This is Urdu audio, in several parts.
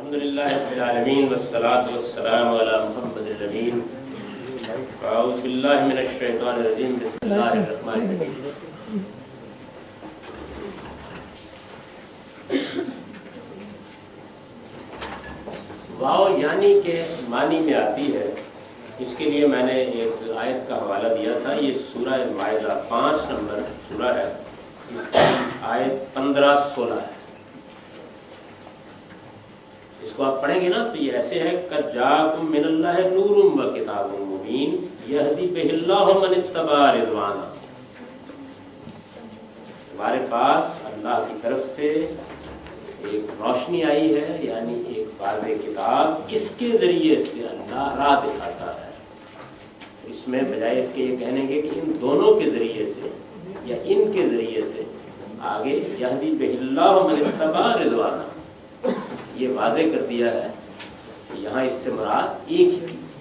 الحمدللہ رب العالمین والصلاة والسلام علی محمد الامین اعوذ باللہ من الشیطان الرجیم بسم اللہ الرحمن الرحیم. واو یعنی کے معنی میں آتی ہے. اس کے لیے میں نے ایک آیت کا حوالہ دیا تھا. یہ سورہ مائدہ 5 نمبر سورہ ہے. اس کی آیت 15-16 ہے. اس کو آپ پڑھیں گے نا تو یہ ایسے ہے قد جاءکم من اللہ نور و کتاب مبین یہدی بہ اللہ من اتبع رضوانہ. ہمارے پاس اللہ کی طرف سے ایک روشنی آئی ہے، یعنی ایک واضح کتاب. اس کے ذریعے سے اللہ راہ دکھاتا ہے. اس میں بجائے اس کے یہ کہنے گے کہ ان دونوں کے ذریعے سے یا ان کے ذریعے سے آگے یہدی بہ اللہ من اتبع رضوانہ یہ واضح کر دیا ہے کہ یہاں اس سے مراد ایک ہی چیز.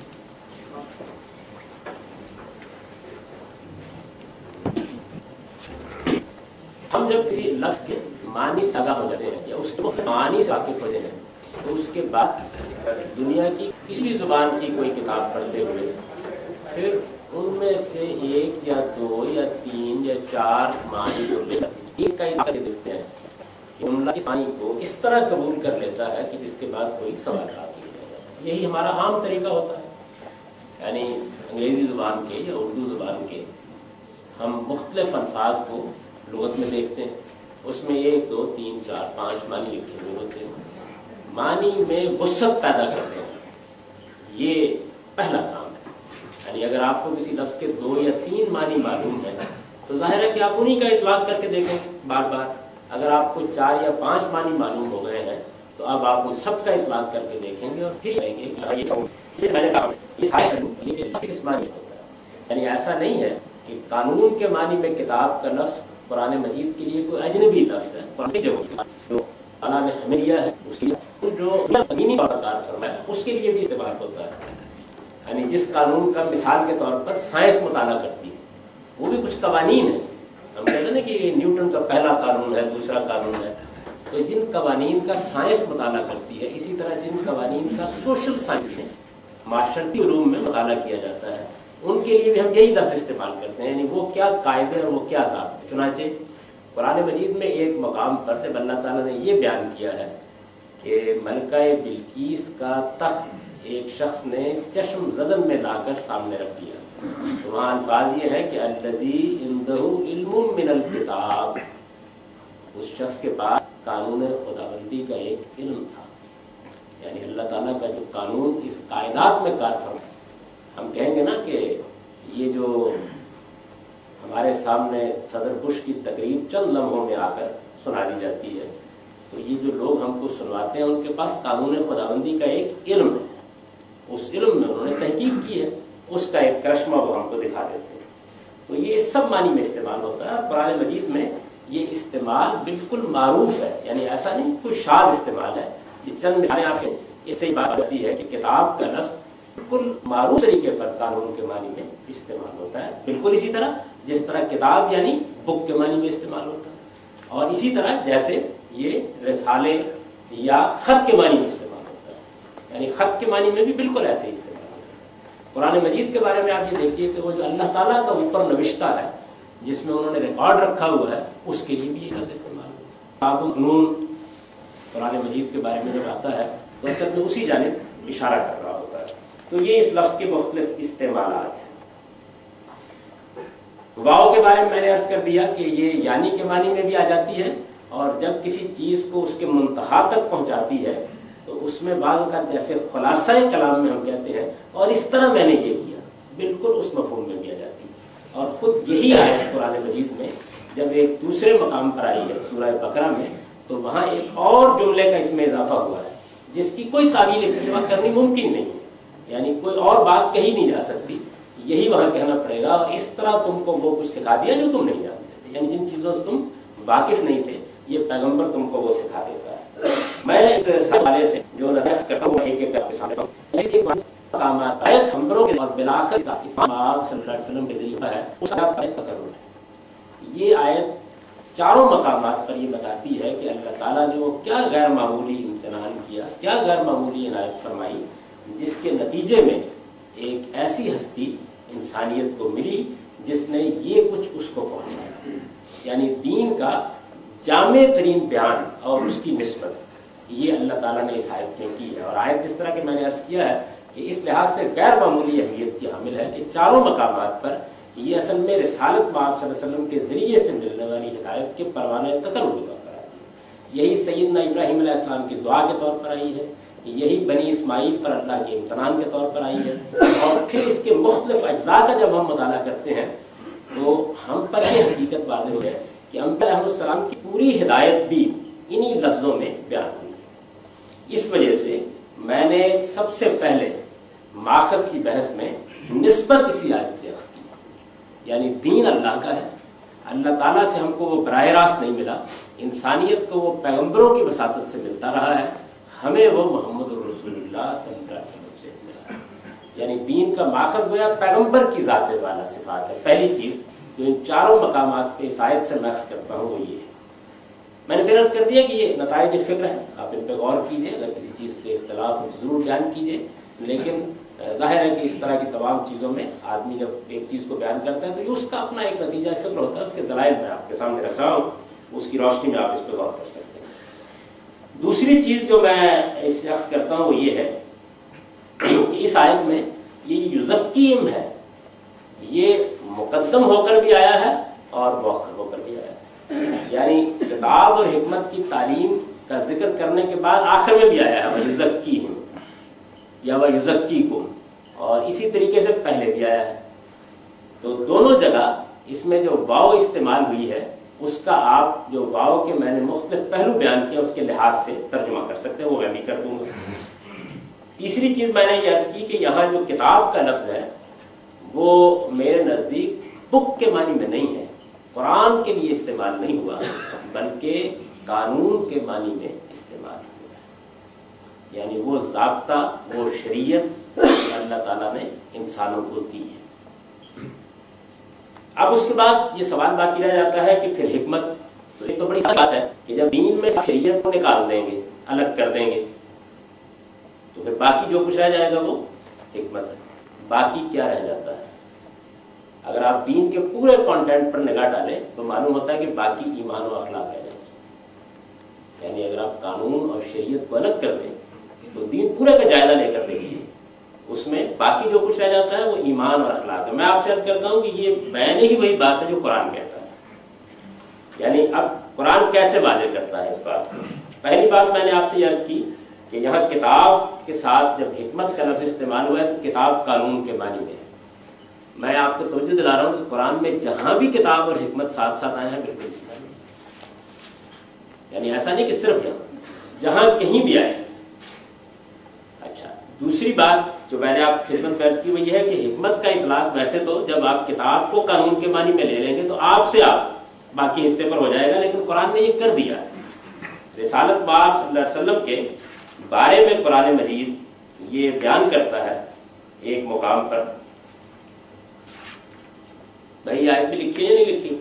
ہم جب کسی لفظ کے معنی سے آگاہ ہو جاتے ہیں یا اس کے معنی سے واقف ہو جاتے ہیں تو اس کے بعد دنیا کی کسی بھی زبان کی کوئی کتاب پڑھتے ہوئے پھر ان میں سے ایک یا دو یا تین یا چار معنی جو ایک کا ہی دیکھتے ہیں اللہ اس معنی کو اس طرح قبول کر لیتا ہے کہ جس کے بعد کوئی سوال کیا جائے. یہی ہمارا عام طریقہ ہوتا ہے. یعنی انگریزی زبان کے یا اردو زبان کے ہم مختلف الفاظ کو لغت میں دیکھتے ہیں. اس میں 1 2 3 4 5 معنی لکھے ہوئے ہوتے ہیں. معنی میں وسعت پیدا کرتے ہیں. یہ پہلا کام ہے. یعنی اگر آپ کو کسی لفظ کے 2 یا 3 معنی معلوم ہے تو ظاہر ہے کہ آپ انہی کا اطلاق کر کے دیکھیں بار بار. اگر آپ کو 4 یا 5 معنی معلوم ہو گئے ہیں تو اب آپ ان سب کا اطلاق کر کے دیکھیں گے اور پھر کہیں گے کہ کس معنی ہوتا ہے. یعنی ایسا نہیں ہے کہ قانون کے معنی میں کتاب کا لفظ قرآن مجید کے لیے کوئی اجنبی لفظ ہے. جو اللہ نے ہمیں دیا ہے اس کی جو کار فرمایا اس کے لیے بھی استعمال ہوتا ہے. یعنی جس قانون کا مثال کے طور پر سائنس مطالعہ کرتی ہے وہ بھی کچھ قوانین ہیں. ہم کہتے ہیں کہ یہ نیوٹن کا پہلا قانون ہے، دوسرا قانون ہے. تو جن قوانین کا سائنس مطالعہ کرتی ہے اسی طرح جن قوانین کا سوشل سائنس میں معاشرتی علوم میں مطالعہ کیا جاتا ہے ان کے لیے بھی ہم یہی لفظ استعمال کرتے ہیں. یعنی وہ کیا قاعدے اور وہ کیا ضابطے. چنانچہ قرآن مجید میں ایک مقام پر جب اللہ تعالیٰ نے یہ بیان کیا ہے کہ ملکہ بلقیس کا تخت ایک شخص نے چشم زدن میں لا کر سامنے رکھ دیا تو وہاں الفاظ یہ ہے کہ الذی عندہ علم من الکتاب. اس شخص کے پاس قانون خداوندی کا ایک علم تھا. یعنی اللہ تعالیٰ کا جو قانون اس کائنات میں کار فرما. ہم کہیں گے نا کہ یہ جو ہمارے سامنے صدر بش کی تقریب چند لمحوں میں آ کر سنا دی جاتی ہے تو یہ جو لوگ ہم کو سنواتے ہیں ان کے پاس قانون خداوندی کا ایک علم ہے. اس علم میں انہوں نے تحقیق کی ہے. اس کا ایک کرشمہ وہ ہم کو دکھا دیتے ہیں. تو یہ سب معنی میں استعمال ہوتا ہے. قرآن مجید میں یہ استعمال بالکل معروف ہے. یعنی ایسا نہیں کوئی شاذ استعمال ہے. یہ چند مثالیں آپ کے اس سے بات آتی ہے کہ کتاب کا لفظ بالکل معروف طریقے پر قانون کے معنی میں استعمال ہوتا ہے. بالکل اسی طرح جس طرح کتاب یعنی بک کے معنی میں استعمال ہوتا ہے اور اسی طرح جیسے یہ رسالے یا خط کے معنی میں استعمال ہوتا ہے. یعنی خط کے معنی میں بھی بالکل ایسے ہی استعمال. قرآن مجید کے بارے میں آپ یہ دیکھیے کہ وہ جو اللہ تعالیٰ کا اوپر نوشتہ ہے جس میں انہوں نے ریکارڈ رکھا ہوا ہے اس کے لیے بھی یہ لفظ استعمال ہوتا ہے. قانون قرآن مجید کے بارے میں جب آتا ہے تو اصل میں اسی جانب اشارہ کر رہا ہوتا ہے. تو یہ اس لفظ کے مختلف استعمالات ہیں. واو کے بارے میں نے عرض کر دیا کہ یہ یعنی کے معنی میں بھی آ جاتی ہے اور جب کسی چیز کو اس کے منتہا تک پہنچاتی ہے تو اس میں بعض اوقات جیسے خلاصہ کلام میں ہم کہتے ہیں اور اس طرح میں نے یہ کیا بالکل اس مفہوم میں بھی آ جاتی ہے. اور خود یہی آیت قرآن مجید میں جب ایک دوسرے مقام پر آئی ہے سورہ بقرہ میں تو وہاں ایک اور جملے کا اس میں اضافہ ہوا ہے جس کی کوئی تعویل اس کے سوا کرنی ممکن نہیں ہے. یعنی کوئی اور بات کہی نہیں جا سکتی. یہی وہاں کہنا پڑے گا اور اس طرح تم کو وہ کچھ سکھا دیا جو تم نہیں جانتے تھے. یعنی جن چیزوں سے تم واقف نہیں تھے یہ پیغمبر تم کو وہ سکھا دیتا ہے. میں اس حوالے سے جو نظر کرتا ہوں ایک ایک کے سامنے مقامات آیت ہمبروں کے اور بلاخر آپ صلی اللہ علیہ وسلم کے ذریعہ ہے اس کا آیت کا کرو ہے. یہ آیت चारों मकामात पर ये बताती है कि अल्लाह ताला ने वो क्या गैर मामूली इम्तिहान किया, क्या गैर मामूली इनायत फरमाई, जिसके नतीजे में एक ऐसी हस्ती इंसानियत को मिली जिसने ये कुछ उसको पहुंचाया। यानी दीन का जामे तरीन बयान और उसकी निस्बत ये अल्लाह ताला ने इस आयत में की है। और आयत जिस तरह के मैंने अर्ज किया है कि इस लिहाज से गैर मामूली अहमियत की हामिल है कि चारों मकामात पर ये असल में रिसालत आप सल्लल्लाहु अलैहि वसल्लम के ज़रिए से मिलने वाली हिदायत के परवाने तकर्रुब के तौर पर आई है। यही सैयदना इब्राहीम अलैहिस्सलाम की दुआ के तौर पर आई है, यही बनी इस्माइल पर अल्लाह के इम्तहान के तौर पर आई है। और फिर इसके मुख्तलिफ अज्जा का जब हम मुताला करते हैं तो हम पर यह हकीकत वाज़ेह हो है कि अंबिया अलैहिस्सलाम की पूरी हिदायत भी इन्हीं लफ्ज़ों में बयान हुई है। इस वजह से मैंने सबसे पहले माखज़ की बहस में निस्बत इसी आयत से अख्ज़ की, यानी दीन अल्लाह का है, अल्लाह ताला से हमको वो बराह रास्त नहीं मिला, इंसानियत को वो पैगंबरों की वसातत से मिलता रहा है, हमें वो मोहम्मद रसूलुल्लाह सल्लल्लाहु अलैहि वसल्लम से मिला है। यानी दीन का माखज़ गोया पैगंबर की ज़ात वाला सिफात है। पहली चीज़ जो इन चारों मकामात पे इस आयत से मैं अख्ज़ करता हूँ वो ये है। मैंने फिर अर्ज़ कर दिया कि ये नताइज फ़िक्र है, आप इन पर गौर कीजिए, अगर किसी चीज़ से इख्तलाफ हो तो ज़रूर बयान कीजिए। लेकिन ज़ाहिर है कि इस तरह की तमाम चीज़ों में आदमी जब एक चीज़ को बयान करता है तो ये उसका अपना एक नतीजा फ़िक्र होता है, उसके दलाइल मैं आपके सामने रख रहा हूँ, उसकी रोशनी में आप इस पर गौर कर सकते हैं। दूसरी चीज़ जो मैं इससे अख्ज़ करता हूँ वो ये है कि इस आयत में ये युज़क्कीम है, ये मुक़द्दम होकर भी आया है और मुअख्खर होकर भी आया है। यानी किताब और हिकमत की तालीम का जिक्र करने के बाद आखिर में भी आया है वह युज़क्कीम या वह युज़क्कीकुम, और इसी तरीके से पहले भी आया है। तो दोनों जगह इसमें जो वाव इस्तेमाल हुई है उसका आप जो वाव के मैंने मुख्तलिफ पहलू बयान किया उसके लिहाज से तर्जुमा कर सकते हैं, वो मैं भी कर दूंगा। तीसरी चीज़ मैंने ये अर्ज़ की कि यहाँ जो किताब का लफ्ज़ है वो मेरे नज़दीक बुक के मानी में नहीं है, कुरान के लिए इस्तेमाल नहीं हुआ बल्कि कानून के मानी में इस्तेमाल हुआ। यानी वो ज़ाब्ता, वो शरीयत अल्लाह ताला ने इंसानों को दी है। अब उसके बाद ये सवाल बाकी रह जाता है कि फिर हिकमत, तो एक तो बड़ी बात है कि जब दीन में शरीयत को निकाल देंगे, अलग कर देंगे, तो फिर बाकी जो कुछ रह जाएगा वो हिकमत है। बाकी क्या रह जाता है? अगर आप दीन के पूरे कंटेंट पर निगाह डालें तो मालूम होता है कि बाकी ईमान और अखलाक रह जाते हैं। यानी अगर आप कानून और शरीयत को अलग कर दें तो दीन पूरे का जायजा लेकर देखिए, उसमें बाकी जो कुछ रह जाता है वो ईमान और अखलाक है। मैं आपसे अर्ज करता हूँ कि ये मैंने ही वही बात है जो कुरान कहता है। यानी अब कुरान कैसे वाज़ेह करता है इस बात को? पहली बात मैंने आपसे अर्ज की कि यहाँ किताब के साथ जब हिकमत का लफ्ज़ इस्तेमाल हुआ है तो किताब कानून के मानी में है। मैं आपको तवज्जो दिला रहा हूँ कि कुरान में जहाँ भी किताब और हिकमत साथ साथ आए हैं बिल्कुल इसी मानी में, यानी ऐसा नहीं कि सिर्फ यहाँ, जहाँ कहीं भी आए। अच्छा, दूसरी बात जो मैंने आप खिदमत में अर्ज की वो ये है कि हिकमत का इतलाक वैसे तो जब आप किताब को कानून के मानी में ले लेंगे तो आपसे आप बाकी हिस्से पर हो जाएगा, लेकिन कुरान ने ये कर दिया। रिसालत बाब सल्लल्लाहु अलैहि वसल्लम के बारे में कुरान मजीद ये बयान करता है एक मुकाम पर, भाई आयत में लिखी है या नहीं लिखी?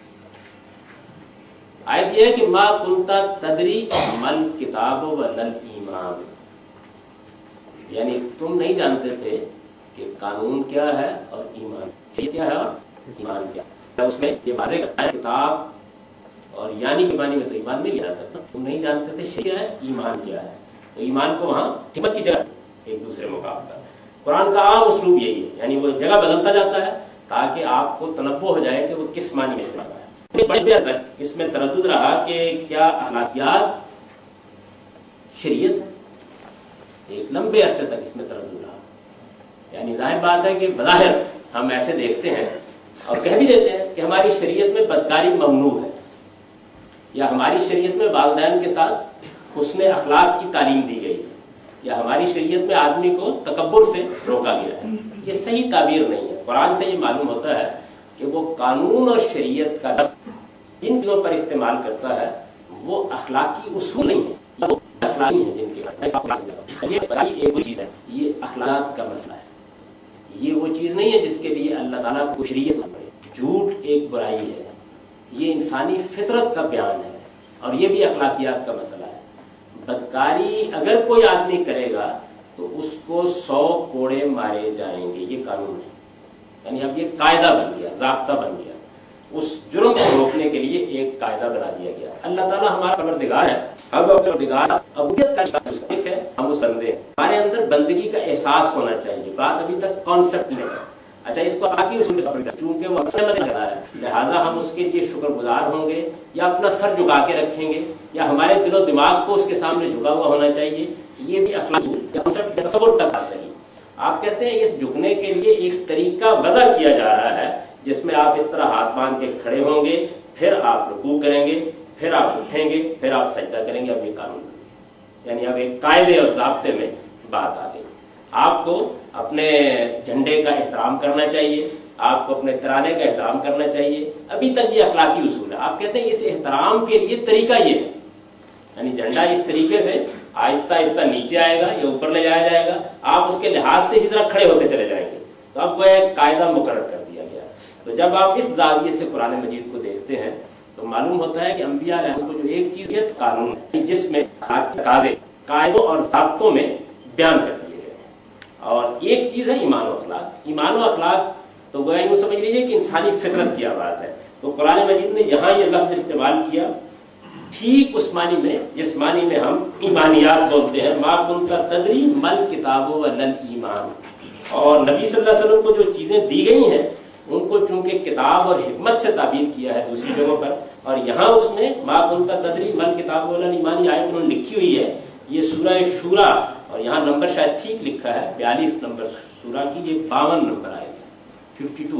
आयत यह है कि मा कुंता तदरी मल किताब वल ईमान, यानी तुम नहीं जानते थे कि कानून क्या है और ईमान क्या है और ईमान क्या है। उसमें ये वाज़ेह करता है किताब और यानी के मानी में तो ईमान नहीं लिया सकता। तुम नहीं जानते थे क्या है, ईमान क्या है, तो ईमान को वहाँ हिकमत की जगह एक दूसरे मुकाम पर। कुरान का आम उसलूब यही है, यानी वो जगह बदलता जाता है ताकि आपको तनब्बो हो जाए कि वो किस मानी में इस्तेमाल है। बड़े देर तक इसमें तरद्दुद रहा कि क्या अखलाकियात शरीयत, एक लंबे अरसे तक इसमें तरद्दुद रहा। यानी जाहिर बात है कि बज़ाहिर हम ऐसे देखते हैं और कह भी देते हैं कि हमारी शरीयत में बदकारी ममनू है, या हमारी शरीयत में वालिदैन के साथ हुस्न अखलाक की तालीम दी गई है, या हमारी शरीयत में आदमी को तकब्बुर से रोका गया है। ये सही ताबीर नहीं है। कुरान से ये मालूम होता है कि वो कानून और शरीयत का जिन चीज़ों पर इस्तेमाल करता है वो अखलाकी उसूल नहीं है, वो अखलाकी है जिनके ये एक चीज़ है, ये अखलाक का मसला है। ये वो चीज़ नहीं है जिसके लिए अल्लाह ताला को शरीयत न पड़े। झूठ एक बुराई है, یہ انسانی فطرت کا بیان ہے اور یہ بھی اخلاقیات کا مسئلہ ہے۔ بدکاری اگر کوئی آدمی کرے گا تو اس کو 100 کوڑے مارے جائیں گے، یہ قانون ہے، یعنی اب یہ قاعدہ بن گیا، ضابطہ بن گیا، اس جرم کو روکنے کے لیے ایک قاعدہ بنا دیا گیا۔ اللہ تعالیٰ ہمارا پروردگار ہے، اب پروردگار ابویت کا ایک ہے، ہم اس بندے ہیں، ہمارے اندر بندگی کا احساس ہونا چاہیے، بات ابھی تک کانسیپٹ میں ہے۔ اچھا، اس کو باقی اصول چونکہ وہ اکثر میں لگا ہے، لہٰذا ہم اس کے لیے شکر گزار ہوں گے یا اپنا سر جھکا کے رکھیں گے یا ہمارے دل و دماغ کو اس کے سامنے جھکا ہوا ہونا چاہیے، یہ بھی اخلاق تصور تک بات نہیں۔ آپ کہتے ہیں اس جھکنے کے لیے ایک طریقہ وضع کیا جا رہا ہے جس میں آپ اس طرح ہاتھ باندھ کے کھڑے ہوں گے، پھر آپ رکوع کریں گے، پھر آپ اٹھیں گے، پھر آپ سجدہ کریں گے۔ اب یہ قانون، یعنی اب ایک قاعدے اور ضابطے میں بات آ گئی۔ آپ کو اپنے جھنڈے کا احترام کرنا چاہیے، آپ کو اپنے ترانے کا احترام کرنا چاہیے۔ ابھی تک یہ اخلاقی اصول ہے۔ آپ کہتے ہیں اس احترام کے لیے طریقہ یہ ہے، یعنی جھنڈا اس طریقے سے آہستہ آہستہ نیچے آئے گا یا اوپر لے جایا جائے گا، آپ اس کے لحاظ سے اسی طرح کھڑے ہوتے چلے جائیں گے۔ تو اب وہ ایک قاعدہ مقرر کر دیا گیا۔ تو جب آپ اس زاویے سے قرآن مجید کو دیکھتے ہیں تو معلوم ہوتا ہے کہ انبیاء علیہ السلام کو جو ایک چیز ہے قانون ہے، جس میں قاعدوں اور ضابطوں میں بیان کر دیے گئے ہیں، اور ایک چیز ہے ایمان و اخلاق۔ ایمان و اخلاق تو وہ یوں سمجھ لیجیے کہ انسانی فطرت کی آواز ہے۔ تو قرآن مجید نے یہاں یہ لفظ استعمال کیا ٹھیک اس معنی میں جس معنی میں ہم ایمانیات بولتے ہیں، ما کنت تدری مل کتاب ولل ایمان۔ اور نبی صلی اللہ علیہ وسلم کو جو چیزیں دی گئی ہیں ان کو چونکہ کتاب اور حکمت سے تعبیر کیا ہے دوسری جگہوں پر، اور یہاں اس میں ما کنت تدری مل کتاب ولل ایمان یہ آیت انہوں نے لکھی ہوئی ہے۔ یہ سورہ شورا، اور یہاں نمبر شاید ٹھیک لکھا ہے 42 نمبر سورہ کی، یہ 52 نمبر آئے 52۔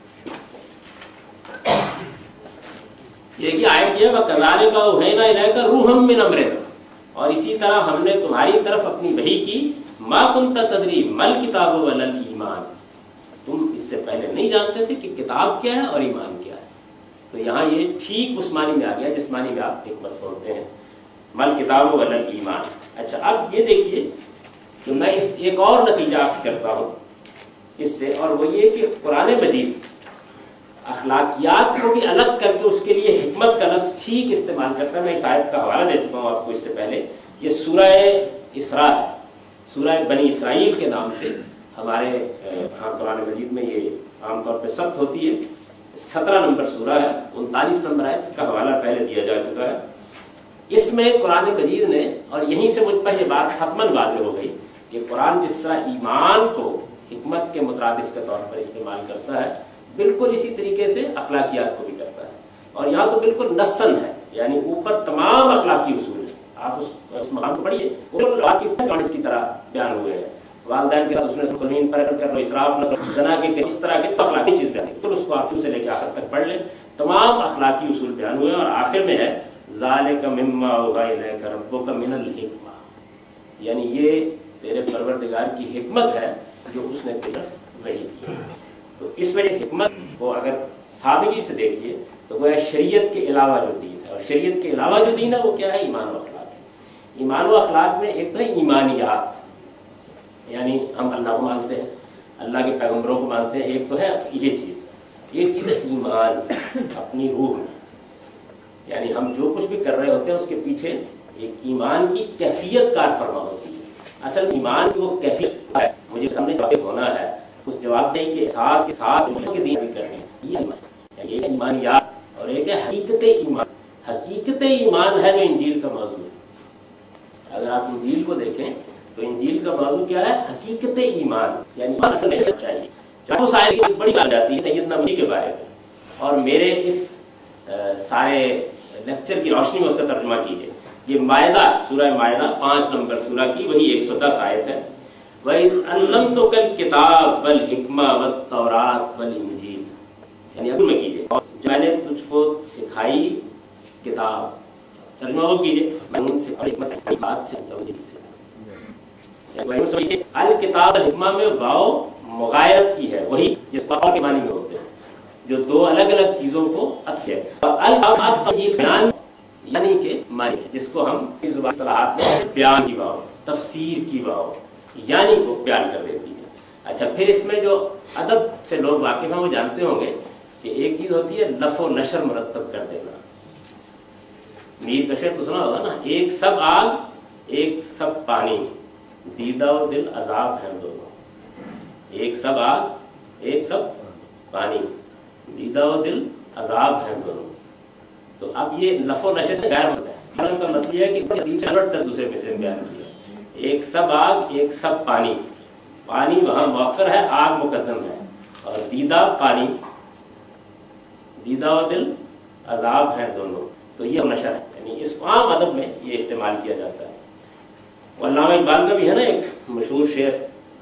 یہ آیت یہ وَكَذَلِكَ أَوْحَيْنَا إِلَيْكَ رُوحًا مِّنْ أَمْرِنَا، اور اسی طرح ہم نے تمہاری طرف اپنی وحی کی، ما كنت تدری مل کتاب ولل ایمان، تم اس سے پہلے نہیں جانتے تھے کہ کتاب کیا ہے اور ایمان کیا ہے۔ تو یہاں یہ ٹھیک اس معنی میں آ گیا جس معنی میں آپ حکمت پڑھتے ہیں، مل کتاب ولل ایمان۔ اچھا، اب یہ دیکھیے کہ میں اس ایک اور نتیجہ عکس کرتا ہوں اس سے، اور وہ یہ کہ قرآن مجید اخلاقیات کو بھی الگ کر کے اس کے لیے حکمت کا لفظ ٹھیک استعمال کرتا ہے۔ میں اس آیت کا حوالہ دے چکا ہوں آپ کو اس سے پہلے، یہ سورہ اسراء ہے، سورہ بنی اسرائیل کے نام سے ہمارے ہاں قرآن مجید میں یہ عام طور پہ ثبت ہوتی ہے۔ 17 نمبر سورہ ہے، 39 نمبر آیت، اس کا حوالہ پہلے دیا جا چکا ہے۔ اس میں قرآن مجید نے، اور یہیں سے مجھ پر یہ بات حتماً واضح ہو گئی کہ قرآن جس طرح ایمان کو حکمت کے مترادف کے طور پر استعمال کرتا ہے، بالکل اسی طریقے سے اخلاقیات کو بھی کرتا ہے، اور یہاں تو بالکل نصن ہے، یعنی اوپر تمام اخلاقی اصول ہیں، آپ اس مقام کو پڑھیے، کی طرح بیان ہوئے ہیں۔ والدین کے ساتھ اس نے قلوین پر کر لو، اسراف نہ کرو، زنا کے اس طرح کے اخلاقی چیز بیان ہے، اس کو آپ سے لے کے آخر تک پڑھ لیں، تمام اخلاقی اصول بیان ہوئے، اور آخر میں ہے ذالک مما اوحی الیک ربک من الحکمہ، یعنی یہ تیرے پروردگار کی حکمت ہے جو اس نے تیرا وحی کی۔ تو اس وجہ حکمت کو اگر سادگی سے دیکھیے تو وہ شریعت کے علاوہ جو دین ہے، اور شریعت کے علاوہ جو دین ہے وہ کیا ہے؟ ایمان و اخلاق ہے۔ ایمان و اخلاق میں ایک تو ہے ایمانیات، یعنی ہم اللہ کو مانتے ہیں، اللہ کے پیغمبروں کو مانتے ہیں، ایک تو ہے یہ چیز، ایک چیز ہے ایمان اپنی روح میں، یعنی ہم جو کچھ بھی کر رہے ہوتے ہیں اس کے پیچھے ایک ایمان کی کیفیت کار فرما ہوتی ہے۔ اصل ایمان کی وہ کیفیت ہے، مجھے سامنے ہونا ہے، اس جواب دہی کے احساس کے ساتھ کے دین بھی کرنے، یہ ایمانیات، اور ایک ہے حقیقت ایمان۔ حقیقت ایمان ہے جو انجیل کا موضوع ہے۔ اگر آپ انجیل کو دیکھیں تو انجیل کا موضوع کیا ہے؟ حقیقت ایمان، یعنی اصل میں چاہیے جو ساری بڑی بات جاتی ہے سیدنا مسیح کے بارے میں، اور میرے اس سارے لیکچر کی روشنی میں اس کا ترجمہ کیجیے۔ یہ مائدہ، سورہ مائدہ 5 نمبر سورہ کی وہی 110 آیت ہے، وَإِذْ عَلَّمْتُكَ الْكِتَابَ وَالْحِكْمَةَ وَالتَّوْرَاةَ وَالْإِنْجِيلَ، یعنی اب میں کیجیے، جو میں نے تجھ کو سکھائی کتاب، ترجمہ وہ کیجیے، میں ان سے حکمت کی بات سے الکتاب الحکمہ میں واو مغایرت کی ہے، وہی جس واو کے معنی میں ہوتے ہیں، جو دو الگ الگ چیزوں کو عطف ہے، اور التنزیل بیان یعنی کہ معنی ہے، جس کو ہم اس زبان اصطلاحات میں بیان کی واو، تفسیر کی واو، یعنی کو بیان کر دیتی ہے۔ اچھا، پھر اس میں جو ادب سے لوگ واقف ہیں وہ جانتے ہوں گے کہ ایک چیز ہوتی ہے لف و نشر مرتب کر دینا. میر کا شعر تو سنا ہوگا نا، ایک سب آگ ایک سب پانی، دیدہ و دل عذاب ہیں دونوں. ایک سب آگ ایک سب پانی، دیدہ و دل عذاب ہیں دونوں. تو اب یہ لف و نشر سے غیر ہوتا ہے. کا مطلب یہ ہے کہ دوسرے مصرے میں بیان کیا، ایک سب آگ ایک سب پانی. پانی وہاں مؤخر ہے، آگ مقدم ہے، اور دیدہ پانی، دیدہ و دل عذاب ہیں دونوں. تو یہ نشر ہے، یعنی اس عام ادب میں یہ استعمال کیا جاتا ہے. علامہ اقبال کا بھی ہے نا ایک مشہور شعر،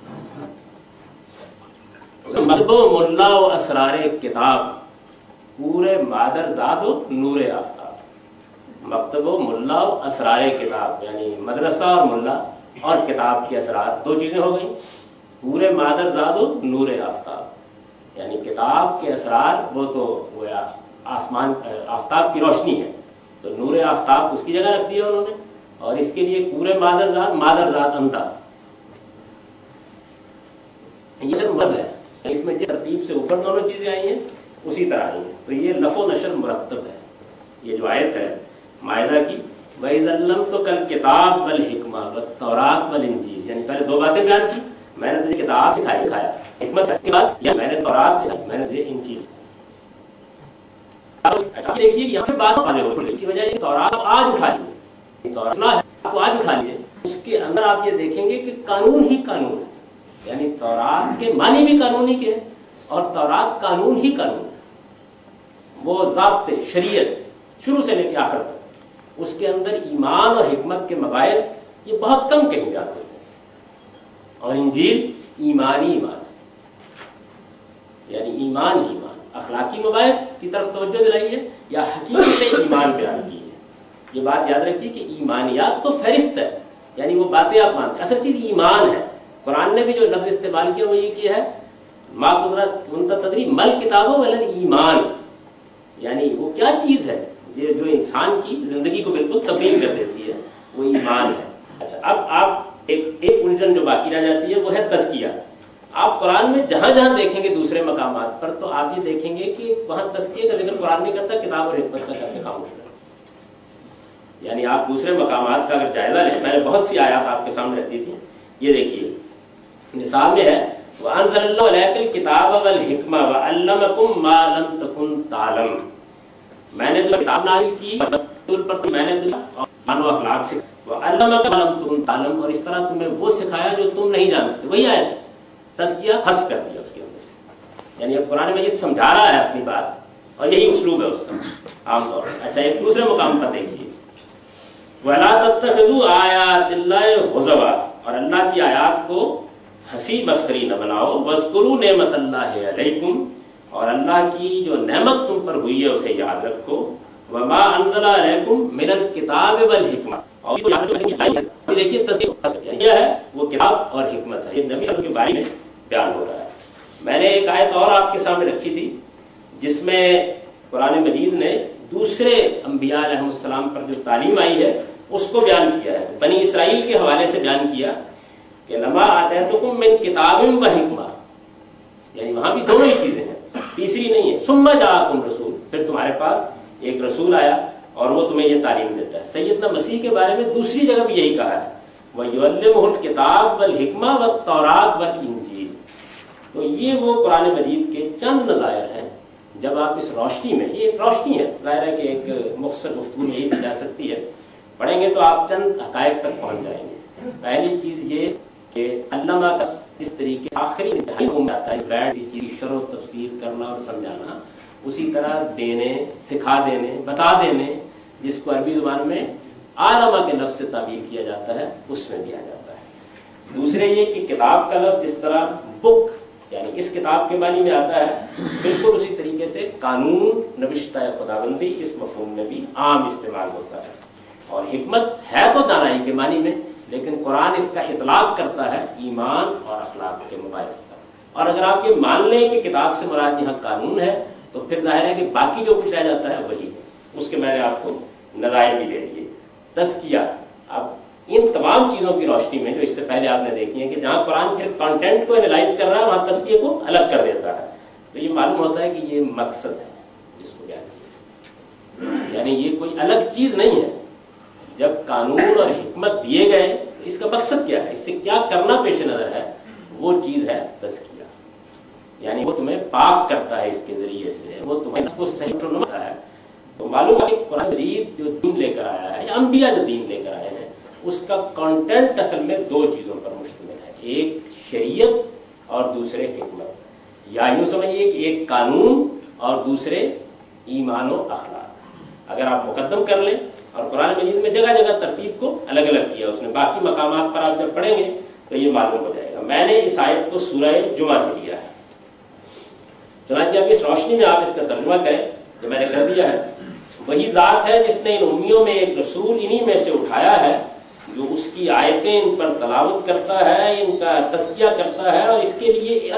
مکتب و ملا و اسرار کتاب، پورے مادر زاد و نور آفتاب. مکتب و ملا و اسرار کتاب، یعنی مدرسہ اور ملا اور کتاب کے اسرار، دو چیزیں ہو گئیں. پورے مادر زاد و نور آفتاب، یعنی کتاب کے اسرار وہ تو گویا آسمان آفتاب کی روشنی ہے، تو نور آفتاب اس کی جگہ رکھ دیا انہوں نے. اور اس کے لیے پورے مادر ذات انتا، یہ سب مد ہے. اس میں جس ترتیب سے اوپر دونوں چیزیں آئی ہیں اسی طرح آئی ہیں. تو یہ لف و نشر مرتب ہے. یہ جو آیت ہے مائدہ کی، وَإِذَا عَلَّمْتُكَ الْكِتَابَ وَالْحِكْمَةَ وَالتَّوْرَاةَ وَالْإِنْجِيلَ، یعنی پہلے دو باتیں بیان کی، میں نے تجھے کتاب سکھایا، حکمت کے بعد یا میں نے تورات سکھائی، میں نے تجھے انجیل. دیکھیے یہاں پہ بات والے ہو کی وجہ یہ تورات آج اٹھا لیے، آپ کو آج اٹھا لیے. اس کے اندر آپ یہ دیکھیں گے کہ قانون ہی قانون ہے، یعنی تورات کے معنی بھی قانونی کے ہیں، اور تورات قانون ہی قانون ہے. وہ ضابطے شریعت شروع سے لے کے آخر تک، اس کے اندر ایمان اور حکمت کے مباحث یہ بہت کم کہیں بیان ہوتے ہیں. اور انجیل ایمانی ایمان ہے، یعنی ایمان ہی ایمان، اخلاقی مباحث کی طرف توجہ دلائی ہے یا حقیقت ایمان بیان کی ہے. یہ بات یاد رکھیے کہ ایمانیات تو فہرست ہے، یعنی وہ باتیں آپ مانتے ہیں، اصل چیز ایمان ہے. قرآن نے بھی جو لفظ استعمال کیا وہ یہ کیا ہے، ما قدرت کنت تدری مل کتاب ولل ایمان، یعنی وہ کیا چیز ہے جو انسان کی زندگی کو بالکل تبدیل کر دیتی ہے، وہ ایمان ہے. اچھا اب آپ ایک الجھن جو باقی رہ جاتی ہے وہ ہے تزکیہ. آپ قرآن میں جہاں جہاں دیکھیں گے دوسرے مقامات پر تو آپ یہ دیکھیں گے کہ وہاں تزکیے کا ذکر قرآن نہیں کرتا، کتاب اور حکمت کا کر کے خاموش ہے. یعنی آپ دوسرے مقامات کا اگر جائزہ لیں، میں نے بہت سی آیات آپ کے سامنے رکھی تھی، یہ دیکھیے مثال میں ہے وَأَنزَلَ اللَّهُ عَلَيْكَ الْكِتَابَ وَالْحِكْمَةَ وَعَلَّمَكُم مَّا لَمْ تَكُن تَعْلَمُ. میں نے تمہیں کتاب نازل کی، رسول پر میں نے تمہیں ایمان و اخلاق سکھایا، وَعَلَّمَكَ مَا لَمْ تَكُن تَعْلَمُ، اور اس طرح تمہیں وہ سکھایا جو تم نہیں جانتے. وہی آیت ہے، تزکیہ حذف کر دیا اس کے اندر سے. یعنی اب قرآن مجید سمجھا رہا ہے اپنی بات، اور یہی اسلوب ہے اس کا عام طور پر. اچھا ایک دوسرے مقام پر دیکھیے، وَلَا تَتَّخِذُوا آيَاتِ اللَّهِ هُزُوًا، اور اللہ کی آیات کو ہنسی مسخری نہ بناؤ. وَاذْكُرُوا نِعْمَتَ اللَّهِ عَلَيْكُمْ، اور اللہ کی جو نعمت تم پر ہوئی ہے اسے یاد رکھو. وَمَا أَنزَلَ عَلَيْكُمْ مِنَ الْكِتَابِ وَالْحِكْمَةِ، اور دیکھیے تصدیق یہ ہے وہ کتاب اور حکمت ہے. یہ نبی صلی اللہ علیہ وسلم کے بارے میں بیان ہو رہا ہے. میں نے ایک آیت اور آپ کے سامنے رکھی تھی جس میں قرآن مجید نے دوسرے انبیاء علیہ السلام پر جو تعلیم آئی ہے اس کو بیان کیا ہے. بنی اسرائیل کے حوالے سے بیان کیا کہ لما آتیتکم من کتاب و حکمہ، یعنی وہاں بھی دونوں ہی چیزیں ہیں، تیسری نہیں ہے. ثم جاءکم رسول، پھر تمہارے پاس ایک رسول آیا اور وہ تمہیں یہ تعلیم دیتا ہے. سیدنا مسیح کے بارے میں دوسری جگہ بھی یہی کہا ہے، وَيُعَلِّمُهُ الْكِتَابَ وَالْحِكْمَةَ وَالتَّوْرَاةَ وَالْإِنْجِيلَ. تو یہ وہ قرآن مجید کے چند نظائر ہیں. جب آپ اس روشنی میں، یہ ایک روشنی ہے، ظاہر ہے کہ ایک مختصر گفتگو یہی کی جا سکتی ہے، پڑھیں گے تو آپ چند حقائق تک پہنچ جائیں گے. پہلی چیز یہ کہ علامہ کا اس طریقے آخری انتہائی ہو جاتا ہے بیٹھ سی چیز شرح و تفسیر کرنا اور سمجھانا، اسی طرح دینے، سکھا دینے، بتا دینے، جس کو عربی زبان میں علامہ کے لفظ سے تعبیر کیا جاتا ہے، اس میں بھی آ جاتا ہے. دوسرے یہ کہ کتاب کا لفظ جس طرح بک یعنی اس کتاب کے معنی میں آتا ہے، بالکل اسی طریقے سے قانون نوشتہ خداوندی اس مفہوم میں بھی عام استعمال ہوتا ہے. اور حکمت ہے تو دانائی کے معنی میں، لیکن قرآن اس کا اطلاق کرتا ہے ایمان اور اخلاق کے مباحث پر. اور اگر آپ یہ مان لیں کہ کتاب سے مراد یہاں قانون ہے تو پھر ظاہر ہے کہ باقی جو کچھ رہ جاتا ہے وہی ہے. اس کے میں نے آپ کو نظائر بھی دے دیے. تزکیہ، اب ان تمام چیزوں کی روشنی میں جو اس سے پہلے آپ نے دیکھی ہے کہ جہاں قرآن پھر کانٹینٹ کو انالائز کر رہا ہے وہاں تزکیے کو الگ کر دیتا ہے. تو یہ معلوم ہوتا ہے کہ یہ مقصد ہے جس کو بیان کیا، یعنی یہ کوئی الگ چیز نہیں ہے۔ جب قانون اور حکمت دیے گئے تو اس کا مقصد کیا ہے، اس سے کیا کرنا پیش نظر ہے، وہ چیز ہے تزکیہ، یعنی وہ تمہیں پاک کرتا ہے، اس کے ذریعے سے وہ تمہیں اس کو صحیح کرتا ہے۔ تو معلوم ہے کہ قرآن مجید جو دین لے کر آیا ہے یا انبیاء جو دین لے کر آئے ہیں، اس کا کانٹینٹ اصل میں دو چیزوں پر مشتمل ہے، ایک شریعت اور دوسرے حکمت، یا یوں سمجھیے کہ ایک قانون اور دوسرے ایمان و اخلاق۔ اگر آپ مقدم کر لیں، اور قرآن مجید میں جگہ جگہ ترتیب کو الگ الگ کیا، اس نے باقی مقامات پر آپ جب پڑھیں گے تو یہ معلوم ہو جائے گا۔ میں نے اس آیت کو سورہ جمعہ سے لیا ہے، چنانچہ اب اس روشنی میں آپ اس کا ترجمہ کریں جو میں نے کر دیا ہے۔ وہی ذات ہے جس نے ان امیوں میں ایک رسول انہی میں سے اٹھایا ہے جو اس کی آیتیں ان پر تلاوت کرتا ہے، ان کا تزکیہ کرتا ہے، اور اس کے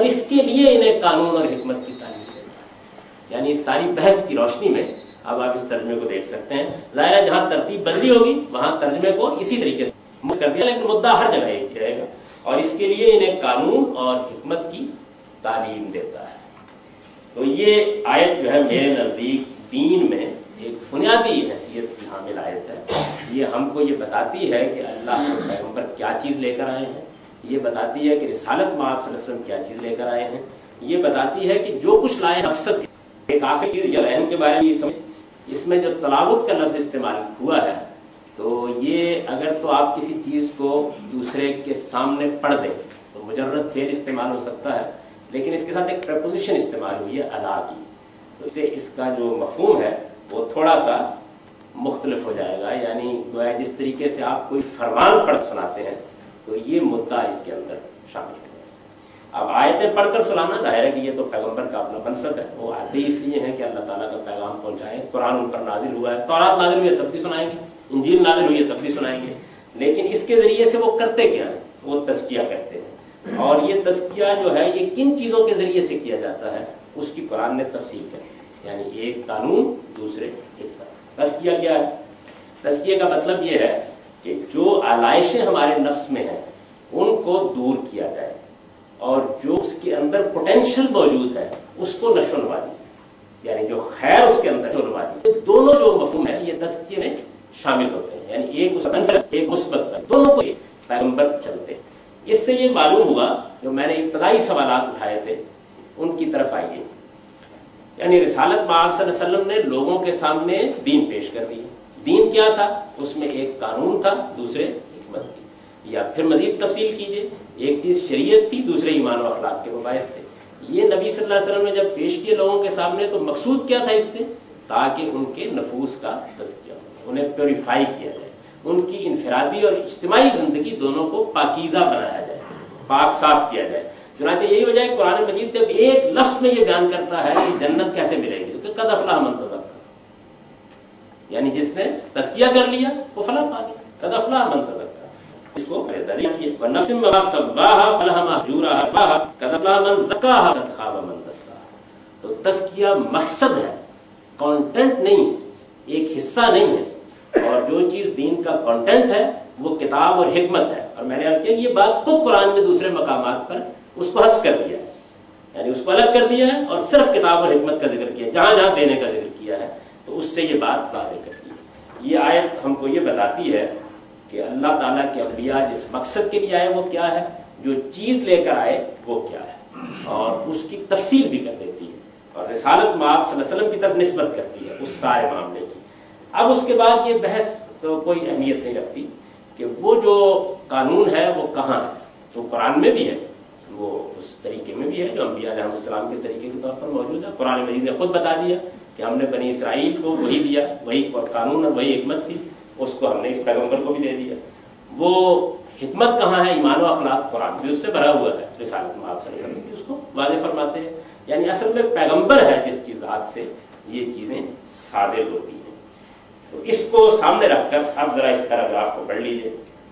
لیے انہیں قانون اور حکمت کی تعلیم دیتا ہے۔ یعنی اس ساری بحث کی روشنی میں اب آپ اس ترجمے کو دیکھ سکتے ہیں۔ ظاہر ہے جہاں ترتیب بدلی ہوگی وہاں ترجمے کو اسی طریقے سے کر دیا، لیکن مدعا ہر جگہ ایک ہی رہے گا، اور اس کے لیے انہیں قانون اور حکمت کی تعلیم دیتا ہے۔ تو یہ آیت جو ہے میرے نزدیک دین میں ایک بنیادی حیثیت کی حامل آیت ہے۔ یہ ہم کو یہ بتاتی ہے کہ اللہ کے پیغمبر کیا چیز لے کر آئے ہیں، یہ بتاتی ہے کہ رسالت میں آپ صلی اللہ علیہ وسلم کیا چیز لے کر آئے ہیں، یہ بتاتی ہے کہ جو کچھ لائے مقصد۔ ایک آخری چیز یہ رحم کے بارے میں اس میں جو تلاوت کا لفظ استعمال ہوا ہے، تو یہ اگر تو آپ کسی چیز کو دوسرے کے سامنے پڑھ دیں تو مجرد فعل استعمال ہو سکتا ہے، لیکن اس کے ساتھ ایک پریپوزیشن استعمال ہوئی ہے الا کی، تو اسے اس کا جو مفہوم ہے وہ تھوڑا سا مختلف ہو جائے گا۔ یعنی گویا جس طریقے سے آپ کوئی فرمان پڑھ سناتے ہیں تو یہ مدعا اس کے اندر شامل ہے۔ اب آیتیں پڑھ کر سنانا ظاہر ہے کہ یہ تو پیغمبر کا اپنا منصب ہے، وہ آتے ہی اس لیے ہیں کہ اللہ تعالیٰ کا پیغام پہنچائیں۔ قرآن ان پر نازل ہوا ہے، تورات نازل ہوئی ہے تب بھی سنائیں گے، انجیل نازل ہوئی ہے تب بھی سنائیں گے، لیکن اس کے ذریعے سے وہ کرتے کیا ہیں، وہ تزکیہ کرتے ہیں، اور یہ تزکیہ جو ہے یہ کن چیزوں کے ذریعے سے کیا جاتا ہے اس کی قرآن نے تفصیل کری، یعنی ایک قانون دوسرے حکمت۔ تزکیہ کیا ہے؟ تزکیہ کا مطلب یہ ہے کہ جو آلائشیں ہمارے نفس میں ہیں ان کو دور کیا جائے، اور جو اس کے اندر پوٹینشیل موجود ہے اس کو نشو نما دی، یعنی جو خیر اس کے اندر نشو نما دی۔ دونوں جو مفہوم ہے یہ تزکیے میں شامل ہوتے ہیں، یعنی ایک اس منفی ایک مثبت، دونوں کو پیغمبر چلتے ہیں۔ اس سے یہ معلوم ہوا جو میں نے ابتدائی سوالات اٹھائے تھے ان کی طرف آئیے، یعنی رسالت میں آپ صلی اللہ علیہ وسلم نے لوگوں کے سامنے دین پیش کر دیا۔ دین کیا تھا؟ اس میں ایک قانون تھا، دوسرے حکمت تھی، یا پھر مزید تفصیل کیجئے، ایک چیز شریعت تھی، دوسرے ایمان و اخلاق کے مباحث تھے۔ یہ نبی صلی اللہ علیہ وسلم نے جب پیش کیے لوگوں کے سامنے تو مقصود کیا تھا اس سے؟ تاکہ ان کے نفوس کا تزکیہ ہو، انہیں پیوریفائی کیا جائے، ان کی انفرادی اور اجتماعی زندگی دونوں کو پاکیزہ بنایا جائے، پاک صاف کیا جائے۔ چنانچہ یہی وجہ ہے قرآن مجید جب ایک لفظ میں یہ بیان کرتا ہے کہ جنت کیسے ملے گی، کہ قد افلح من تزکا، یعنی جس نے تزکیہ کر لیا وہ فلاح پا گیا، قد افلح من تزکا۔ اس کو دریا کیے ونفس ما سواها فالهمها فجورها قد افلح من زکاها قد خاب من دساها۔ تو تزکیہ مقصد ہے، کانٹینٹ نہیں ہے، ایک حصہ نہیں ہے، اور جو چیز دین کا کانٹینٹ ہے وہ کتاب اور حکمت ہے۔ اور میں نے عرض کیا کہ یہ بات خود قرآن میں دوسرے مقامات پر اس کو حذف کر دیا ہے، یعنی اس کو الگ کر دیا ہے اور صرف کتاب اور حکمت کا ذکر کیا، جہاں جہاں دینے کا ذکر کیا ہے، تو اس سے یہ بات واضح کرتی ہے۔ یہ آیت ہم کو یہ بتاتی ہے کہ اللہ تعالیٰ کے انبیاء جس مقصد کے لیے آئے وہ کیا ہے، جو چیز لے کر آئے وہ کیا ہے، اور اس کی تفصیل بھی کر دیتی ہے، اور رسالت میں آپ صلی اللہ علیہ وسلم کی طرف نسبت کرتی ہے اس سارے معاملے کی۔ اب اس کے بعد یہ بحث تو کوئی اہمیت نہیں رکھتی کہ وہ جو قانون ہے وہ کہاں ہے، تو قرآن میں بھی ہے، وہ اس طریقے میں بھی ہے جو انبیاء علیہ السلام کے طریقے کے طور پر موجود ہے۔ قرآن مجید نے خود بتا دیا کہ ہم نے بنی اسرائیل کو وہی دیا، وہی قانون اور وہی حکمت تھی، اس کو ہم نے اس پیغمبر کو بھی دے دیا۔ وہ حکمت کہاں ہے، ایمان و اخلاق، قرآن بھی اس سے بھرا ہوا ہے، رسالت میں آپ صلی اللہ علیہ وسلم بھی اس کو واضح فرماتے ہیں۔ یعنی اصل میں پیغمبر ہے جس کی ذات سے یہ چیزیں صادر ہوتی ہیں۔ تو اس کو سامنے رکھ کر اب ذرا اس پیراگراف کو پڑھ لیجئے۔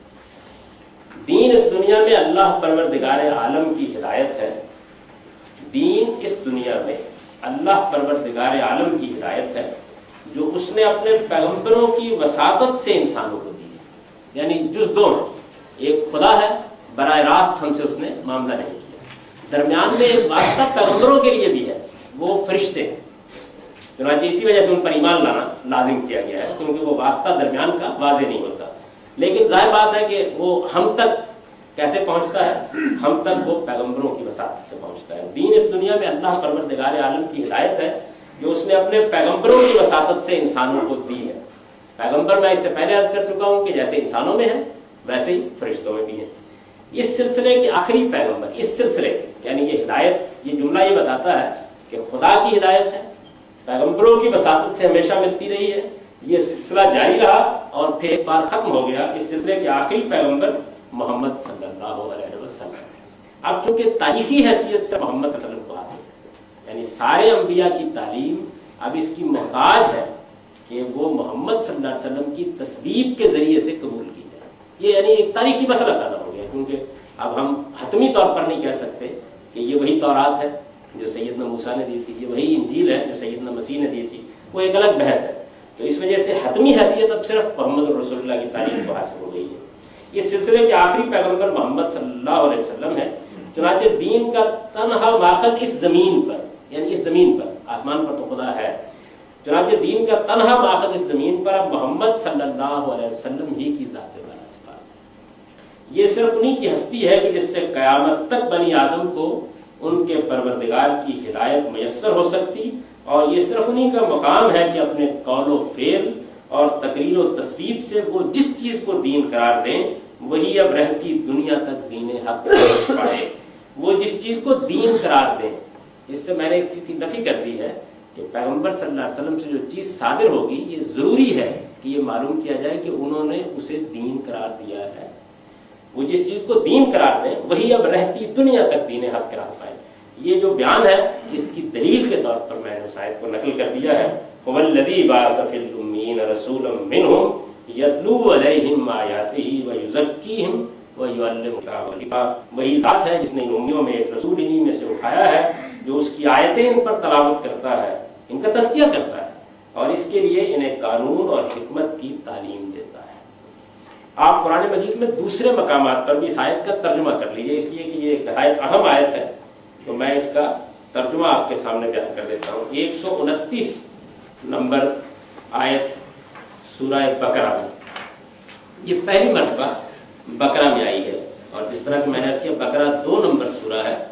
دین اس دنیا میں اللہ پروردگار عالم کی ہدایت ہے، دین اس دنیا میں اللہ پروردگار عالم کی ہدایت ہے جو اس نے اپنے پیغمبروں کی وساطت سے انسانوں کو دی ہے، یعنی جز دو ہیں، ایک خدا ہے، براہ راست ہم سے اس نے معاملہ نہیں کیا، درمیان میں ایک واسطہ پیغمبروں کے لیے بھی ہے وہ فرشتے ہیں، چنانچہ اسی وجہ سے ان پر ایمان لانا لازم کیا گیا ہے، کیونکہ وہ واسطہ درمیان کا واضح نہیں ہوتا۔ لیکن ظاہر بات ہے کہ وہ ہم تک کیسے پہنچتا ہے؟ ہم تک وہ پیغمبروں کی وساطت سے پہنچتا ہے۔ دین اس دنیا میں اللہ پروردگار عالم کی ہدایت ہے جو اس نے اپنے پیغمبروں کی وساطت سے انسانوں کو دی ہے۔ پیغمبر میں اس سے پہلے عرض کر چکا ہوں کہ جیسے انسانوں میں ہیں ویسے ہی فرشتوں میں بھی ہیں۔ اس سلسلے کے آخری پیغمبر، اس سلسلے یعنی یہ ہدایت، یہ جملہ یہ بتاتا ہے کہ خدا کی ہدایت ہے، پیغمبروں کی وساطت سے ہمیشہ ملتی رہی ہے، یہ سلسلہ جاری رہا اور پھر ایک بار ختم ہو گیا۔ اس سلسلے کے آخری پیغمبر محمد صلی اللہ علیہ وسلم۔ اب چونکہ تاریخی حیثیت سے محمد صلی اللہ علیہ وسلم کو حاصل ہے، یعنی سارے انبیاء کی تعلیم اب اس کی محتاج ہے کہ وہ محمد صلی اللہ علیہ وسلم کی تصدیق کے ذریعے سے قبول کی جائے۔ یہ یعنی ایک تاریخی مسئلہ پیدا ہو گیا، کیونکہ اب ہم حتمی طور پر نہیں کہہ سکتے کہ یہ وہی تورات ہے جو سیدنا موسیٰ نے دی تھی، یہ وہی انجیل ہے جو سیدنا مسیح نے دی تھی، وہ ایک الگ بحث ہے۔ تو اس وجہ سے حتمی حیثیت اب صرف محمد رسول اللہ کی تعلیم کو حاصل ہو گئی ہے۔ اس سلسلے کے آخری پیغمبر محمد صلی اللہ علیہ وسلم ہے، چنانچہ دین کا تنہا ماخذ اس زمین پر، یعنی اس زمین پر، آسمان پر تو خدا ہے، چنانچہ دین کا تنہا ماخذ اس زمین پر اب محمد صلی اللہ علیہ وسلم ہی کی ذات والا صفات ہے۔ یہ صرف انہی کی ہستی ہے کہ جس سے قیامت تک بنی آدم کو ان کے پروردگار کی ہدایت میسر ہو سکتی، اور یہ صرف انہی کا مقام ہے کہ اپنے قول و فعل اور تقریر و تصویب سے وہ جس چیز کو دین قرار دیں وہی اب رہتی دنیا تک دین حق پائے۔ وہ جس چیز کو دین قرار دیں، اس سے میں نے اس چیز کی نفی کر دی ہے کہ پیغمبر صلی اللہ علیہ وسلم سے جو چیز صادر ہوگی یہ ضروری ہے کہ یہ معلوم کیا جائے کہ انہوں نے اسے دین قرار دیا ہے۔ وہ جس چیز کو دین قرار دیں وہی اب رہتی دنیا تک دین حق قرار پائے۔ یہ جو بیان ہے اس کی دلیل کے طور پر میں نے اس آیت کو نقل کر دیا ہے، هو الذی بعث فی الأمیین رسولا منہم یتلو علیہم آیاتہ ویزکیہم ویعلمہم الکتاب والحکمہ۔ وہی ذات ہے جس نے ان امیوں میں ایک رسول انہی میں سے اٹھایا ہے جو اس کی آیتیں ان پر تلاوت کرتا ہے، ان کا تزکیہ کرتا ہے، اور اس کے لیے انہیں قانون اور حکمت کی تعلیم دیتا ہے۔ آپ قرآن مجید میں دوسرے مقامات پر بھی اس آیت کا ترجمہ کر لیجئے، اس لیے کہ یہ ایک نہایت اہم آیت ہے، تو میں اس کا ترجمہ آپ کے سامنے بیان کر دیتا ہوں۔ 129 نمبر آیت سورہ بقرہ میں، یہ پہلی مرتبہ بقرہ میں آئی ہے، اور جس طرح کہ میں نے اس کیا بقرہ 2 نمبر سورہ ہے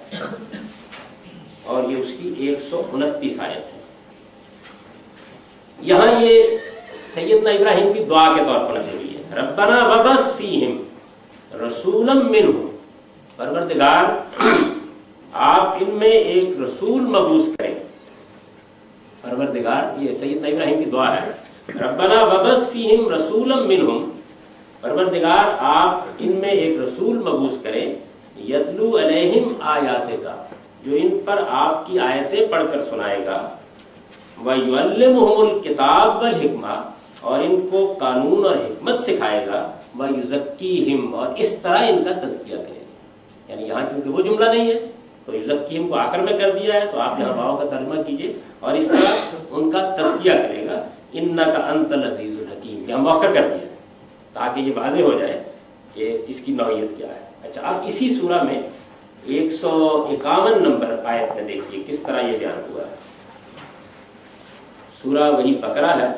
اور یہ اس کی 129 آیت ہے۔ یہاں یہ سیدنا ابراہیم کی دعا کے طور پر نقل ہوئی ہے، ربنا وبعث فیہم رسولا منہم، پروردگار آپ ان میں ایک رسول مبعوث کریں۔ پروردگار، یہ سیدنا ابراہیم کی دعا ہے، ربنا وبعث فیہم رسولا منہم، پروردگار آپ ان میں ایک رسول مبعوث کریں، یتلو علیہم آیاتک، جو ان پر آپ کی آیتیں پڑھ کر سنائے گا، وَيُعَلِّمُهُمُ الْكِتَابَ وَالْحِکْمَةَ، اور ان کو قانون اور حکمت سکھائے گا، وَيُزَكِّيهِمْ، اور اس طرح ان کا تزکیہ کرے گا۔ یعنی یہاں چونکہ وہ جملہ نہیں ہے تو یزکیہم کو آخر میں کر دیا ہے، تو آپ یہاں واو کا ترجمہ کیجئے، اور اس طرح ان کا تزکیہ کرے گا، انک انت العزیز الحکیم، یہاں موخر کر دیا ہے تاکہ یہ واضح ہو جائے کہ اس کی نوعیت کیا ہے۔ اچھا، اب اسی سورہ میں 151 نمبر آیت میں دیکھیے کس طرح یہ بیان ہوا ہے۔ سورہ وہی بقرہ ہے،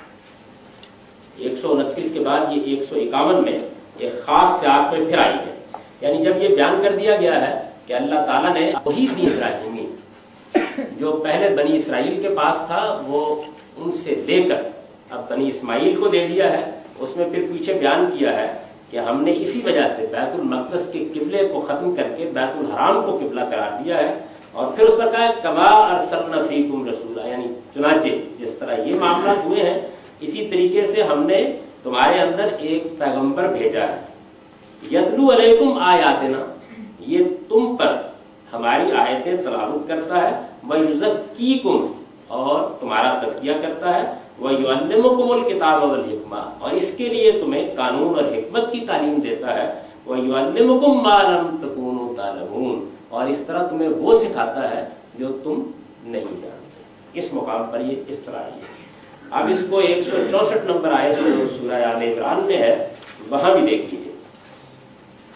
129 کے بعد یہ 151 میں ایک خاص سیاق میں پھر آئی ہے، یعنی جب یہ بیان کر دیا گیا ہے کہ اللہ تعالیٰ نے وہی دین ابراہیمی جو پہلے بنی اسرائیل کے پاس تھا وہ ان سے لے کر اب بنی اسماعیل کو دے دیا ہے، اس میں پھر پیچھے بیان کیا ہے کہ ہم نے اسی وجہ سے بیت المقدس کے قبلے کو ختم کر کے بیت الحرام کو قبلہ قرار دیا ہے، اور پھر اس پر کہا ہے کما ارسلنا فیکم رسولا، یعنی چنانچہ جس طرح یہ معاملات ہوئے ہیں اسی طریقے سے ہم نے تمہارے اندر ایک پیغمبر بھیجا ہے، یتلو علیکم آیاتنا، یہ تم پر ہماری آیتیں تلاوت کرتا ہے، وَيُزَكِّيكُمْ، اور تمہارا تزکیہ کرتا ہے، وَيُعَلِّمُكُمُ الْكِتَابَ وَالْحِکْمَةَ، اور اس کے لیے تمہیں قانون اور حکمت کی تعلیم دیتا ہے، وَيُعَلِّمُكُمْ مَا لَمْ تَكُونُوا تَعْلَمُونَ، اور اس طرح تمہیں وہ سکھاتا ہے جو تم نہیں جانتے۔ اس مقام پر یہ اس طرح ہے۔ اب اس کو 164 نمبر آیت جو سورہ آل عمران میں ہے وہاں بھی دیکھ لیجیے،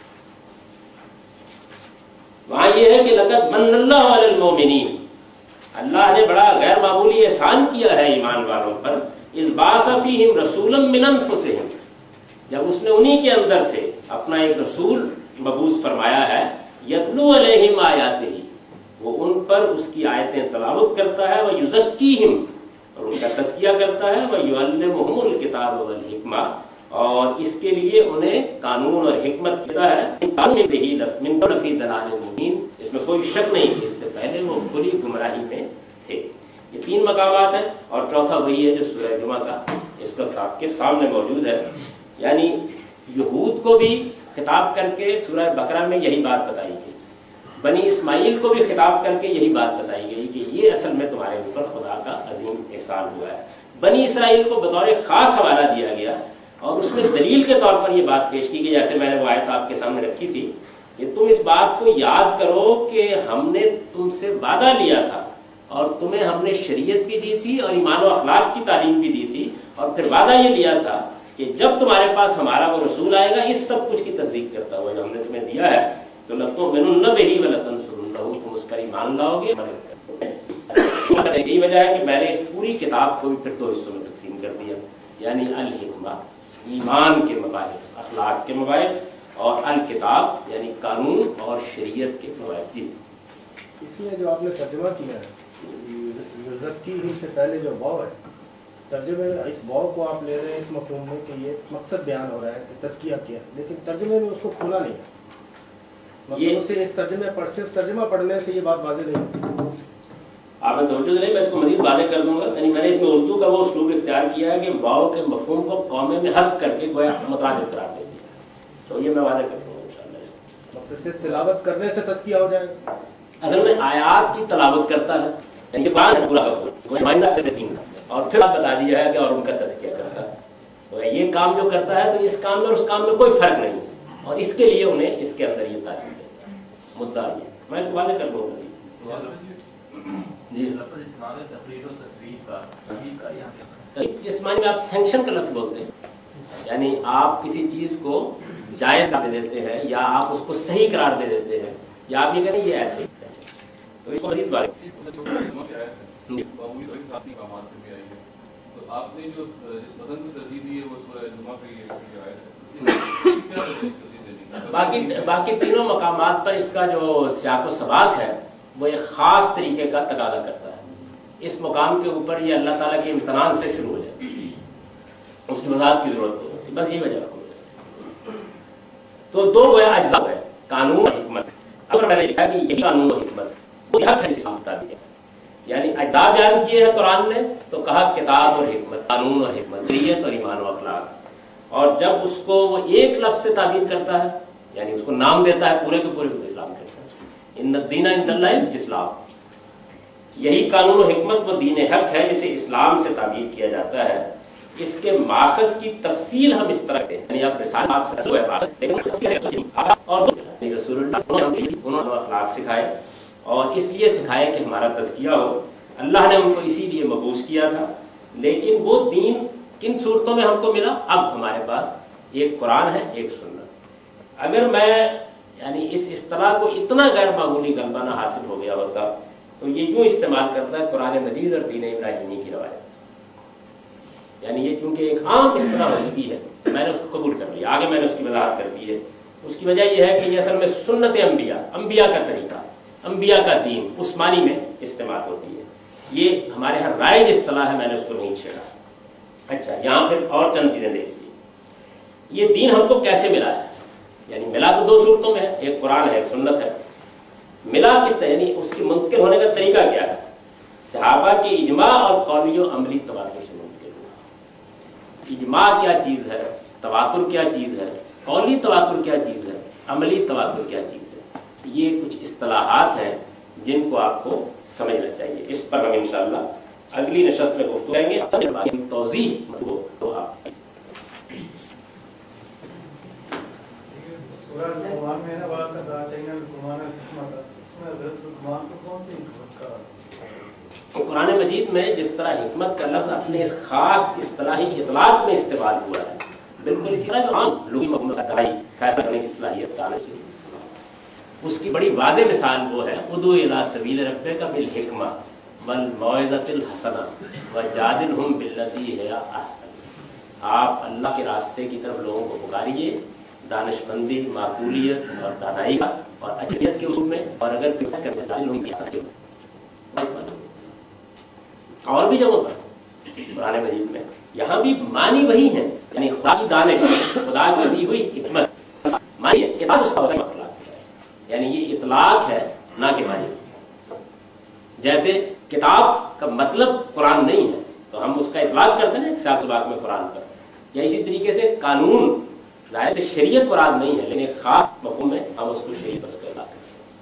وہاں یہ ہے کہ لقد من اللہ علی المؤمنین، اللہ نے بڑا غیر معمولی احسان کیا ہے ایمان والوں پر، اذ بعث فیہم رسولا من انفسہم، جب اس نے انہی کے اندر سے اپنا ایک رسول مبعوث فرمایا ہے، یتلو علیہم آیاتہ، وہ ان پر اس کی آیتیں تلاوت کرتا ہے، ویزکیہم، اور ان کا تزکیہ کرتا ہے، ویعلمہم الکتاب والحکمہ، اور اس کے لیے انہیں قانون اور حکمت دیتا ہے، من قبل فی ضلال مبین، اس میں کوئی شک نہیں کہ اس سے پہلے وہ کھلی گمراہی میں تھے۔ یہ 3 مقامات ہیں، اور چوتھا وہی ہے جو سورہ جمعہ کا اس وقت آپ کے سامنے موجود ہے۔ یعنی یہود کو بھی خطاب کر کے سورہ بقرہ میں یہی بات بتائی گئی، بنی اسماعیل کو بھی خطاب کر کے یہی بات بتائی گئی کہ یہ اصل میں تمہارے اوپر خدا کا عظیم احسان ہوا ہے۔ بنی اسرائیل کو بطور خاص حوالہ دیا گیا، اور اس میں دلیل کے طور پر یہ بات پیش کی گئی، جیسے میں نے وہ آیت آپ کے سامنے رکھی تھی کہ تم اس بات کو یاد کرو کہ ہم نے تم سے وعدہ لیا تھا، اور تمہیں ہم نے شریعت بھی دی تھی اور ایمان و اخلاق کی تعلیم بھی دی تھی، اور پھر وعدہ یہ لیا تھا کہ جب تمہارے پاس ہمارا وہ رسول آئے گا اس سب کچھ کی تصدیق کرتا ہوا جو ہم نے تمہیں دیا ہے، تو لَتُؤْمِنُنَّ بِهِ وَلَتَنْصُرُنَّهُ، تم اس پر ایمان لاؤ گے، یہی وجہ ہے کہ میں نے اس پوری کتاب کو بھی پھر 2 حصوں میں تقسیم کر دیا، یعنی الحکمہ ایمان کے مباحث، اخلاق کے مباحث، اور الکتاب یعنی قانون اور شریعت کے مباحث۔ اس میں جو آپ نے ترجمہ کیا ہے یزکیہم سے پہلے جو واو ہے، ترجمے میں اس واو کو آپ لے رہے ہیں اس مفہوم میں کہ یہ مقصد بیان ہو رہا ہے کہ تزکیہ کیا، لیکن ترجمے میں اس کو کھولا نہیں ہے، مطلب اسے اس ترجمے پر صرف ترجمہ پڑھنے سے یہ بات واضح نہیں ہوتی۔ آپ نے توجہ دیں، میں اس کو مزید واضح کر دوں گا، یعنی میں نے اس میں اردو کا وہ اسلوب اختیار کیا ہے کہ واو کے مفہوم کو قومے میں حذف کر کے گویا مترادف قرار دے دیا، تو یہ میں واضح کر دوں گا انشاءاللہ۔ مقصد سے تلاوت کرنے سے تزکیہ ہو جائے گا، اصل میں آیات کی تلاوت کرتا ہے، یعنی یہ قرآن ہے پورا کا، اور پھر آپ بتا دیا ہے کہ اور ان کا تزکیہ کرتا ہے، تو یہ کام جو کرتا ہے تو اس کام میں اور اس کام میں کوئی فرق نہیں ہے، اور اس کے لیے انہیں اس کے اندر یہ تعلیم دیتا ہے، مدعا یہ میں اس کو واضح کر دوں گا۔ جی اس معنی میں آپ سینکشن کا لفظ بولتے ہیں، یعنی آپ کسی چیز کو جائز قرار دے دیتے ہیں، یا آپ اس کو صحیح قرار دے دیتے ہیں، یا آپ یہ کہتے ہیں یہ ایسے، تو اس کو مزید بات آپ نے جو اس متن کو ترجیح دی ہے وہ سورہ جمعہ کی باقی تینوں مقامات پر اس کا جو سیاق و سباق ہے وہ ایک خاص طریقے کا تقاضا کرتا ہے، اس مقام کے اوپر یہ اللہ تعالیٰ کے امتنان سے شروع ہو جائے، اس کی وضاحت کی ضرورت نہیں ہوتی، بس یہ وجہ ہے۔ تو 2 گویا اجزاء ہے، قانون اور حکمت۔ اگر میں نے لکھا کہ یہی قانون و حکمت وہ حق ہے اسلام سے ثابت ہے، یعنی اجزاء بیان کیے ہیں قرآن نے تو کہا کتاب اور حکمت، قانون اور حکمت، شریعت اور ایمان و اخلاق، اور جب اس کو وہ ایک لفظ سے تعبیر کرتا ہے، یعنی اس کو نام دیتا ہے پورے کے پورے کو اسلام کہتا ہے، ان الدین عند اللہ الاسلام، یہی قانون و حکمت وہ دین حق ہے جسے اسلام سے تعبیر کیا جاتا ہے۔ اس کے ماخذ کی تفصیل ہم اس طرح کرتے ہیں، یعنی اب رسالہ آپ سے ہے اور رسول اللہ انہوں نے اخلاق سکھائے، اور اس لیے سکھائے کہ ہمارا تزکیہ ہو، اللہ نے ہم کو اسی لیے مبعوث کیا تھا، لیکن وہ دین کن صورتوں میں ہم کو ملا؟ اب ہمارے پاس ایک قرآن ہے، ایک سنت۔ اگر میں یعنی اس اصطلاح کو اتنا غیر معمولی غلبہ نہ حاصل ہو گیا ہوتا تو یہ یوں استعمال کرتا ہے قرآن مجید اور دین ابراہیمی کی روایت، یعنی یہ چونکہ ایک عام اصطلاح ہو چکی ہے میں نے اس کو قبول کر لیا، آگے میں نے اس کی وضاحت کر دی ہے۔ اس کی وجہ یہ ہے کہ یہ اصل میں سنت انبیاء کا طریقہ، انبیاء کا دین اس معنی میں استعمال ہوتی ہے، یہ ہمارے ہاں رائج اصطلاح ہے، میں نے اس کو نہیں چھیڑا۔ اچھا، یہاں پھر اور چند چیزیں دیکھیے، یہ دین ہم کو کیسے ملا ہے؟ یعنی ملا تو 2 صورتوں میں ہے، ایک قرآن ہے، ایک سنت ہے۔ ملا کس طرح، یعنی اس کی منتقل ہونے کا طریقہ کیا ہے؟ صحابہ کے اجماع اور قولی و عملی تواتر سے منتقل ہوا۔ اجماع کیا چیز ہے، تواتر کیا چیز ہے، قولی تواتر کیا چیز ہے، عملی تواتر کیا چیز ہے، یہ کچھ اصطلاحات ہیں جن کو آپ کو سمجھنا چاہیے۔ اس پر ہم انشاءاللہ اگلی نشست میں گفتگو کریں گے، توضیح تو آپ قرآن مجید میں جس طرح حکمت کا لفظ اپنے اس خاص اصطلاحی اطلاق میں استعمال ہوا ہے، بالکل اسی طرح جو عام لغوی مفہوم فیصلہ کرنے کی صلاحیت تعالی سے، اس کی بڑی واضح مثال وہ ہے ادعو الی سبیل ربک بالحکمہ वल-मौइज़तिल हसना वजादिलहुम बिल्लती हिय अहसन। आप अल्लाह के रास्ते की तरफ लोगों को पुकारिए दानिशमंदी, माकूलियत और दानाई और अच्छियत के उसूल में, और अगर किस करने जादिलहुम भी और भी जगहों पर कुरान मजीद में, यहाँ भी मानी वही है, यानी खुदा की दानिश, खुदा की दी हुई हिकमत मानी है, किताब उसका होता है, यानी ये इतलाक है ना कि मानी। जैसे किताब का मतलब कुरान नहीं है तो हम उसका इतलाक करते हैं ना बाग में कुरान पर, या इसी तरीके से कानून जाहिर से शरीयत मुराद नहीं है, लेकिन एक खास मफहूम में हम उसको शरीयत पर इतलाक करते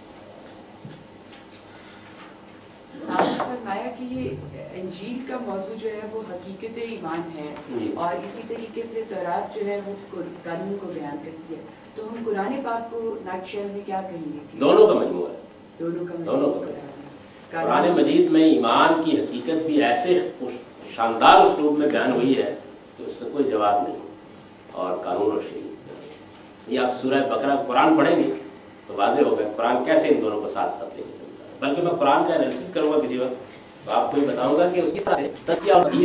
हैं। आपने फरमाया कि ये इंजील का मौजू जो है वो हकीकत ईमान है, और इसी तरीके से तौरात जो है वो कानून को बयान करती है, तो हम कुरान पाक को नक्शल में क्या कहेंगे? दोनों का मजमूआ है, दोनों का कुरान मजीद में ईमान की हकीकत भी ऐसे शानदार उसलूब में बयान हुई है कि उसका कोई जवाब नहीं, और कानून और शरीयत। ये आप सूरह बकरा कुरान पढ़ेंगे तो वाज़ेह होगा कुरान कैसे इन दोनों को साथ साथ लेके चलता है। बल्कि मैं कुरान का एनालिसिस करूंगा किसी वक्त, तो आपको ये बताऊंगा कि उसकी तरह से तज़किया और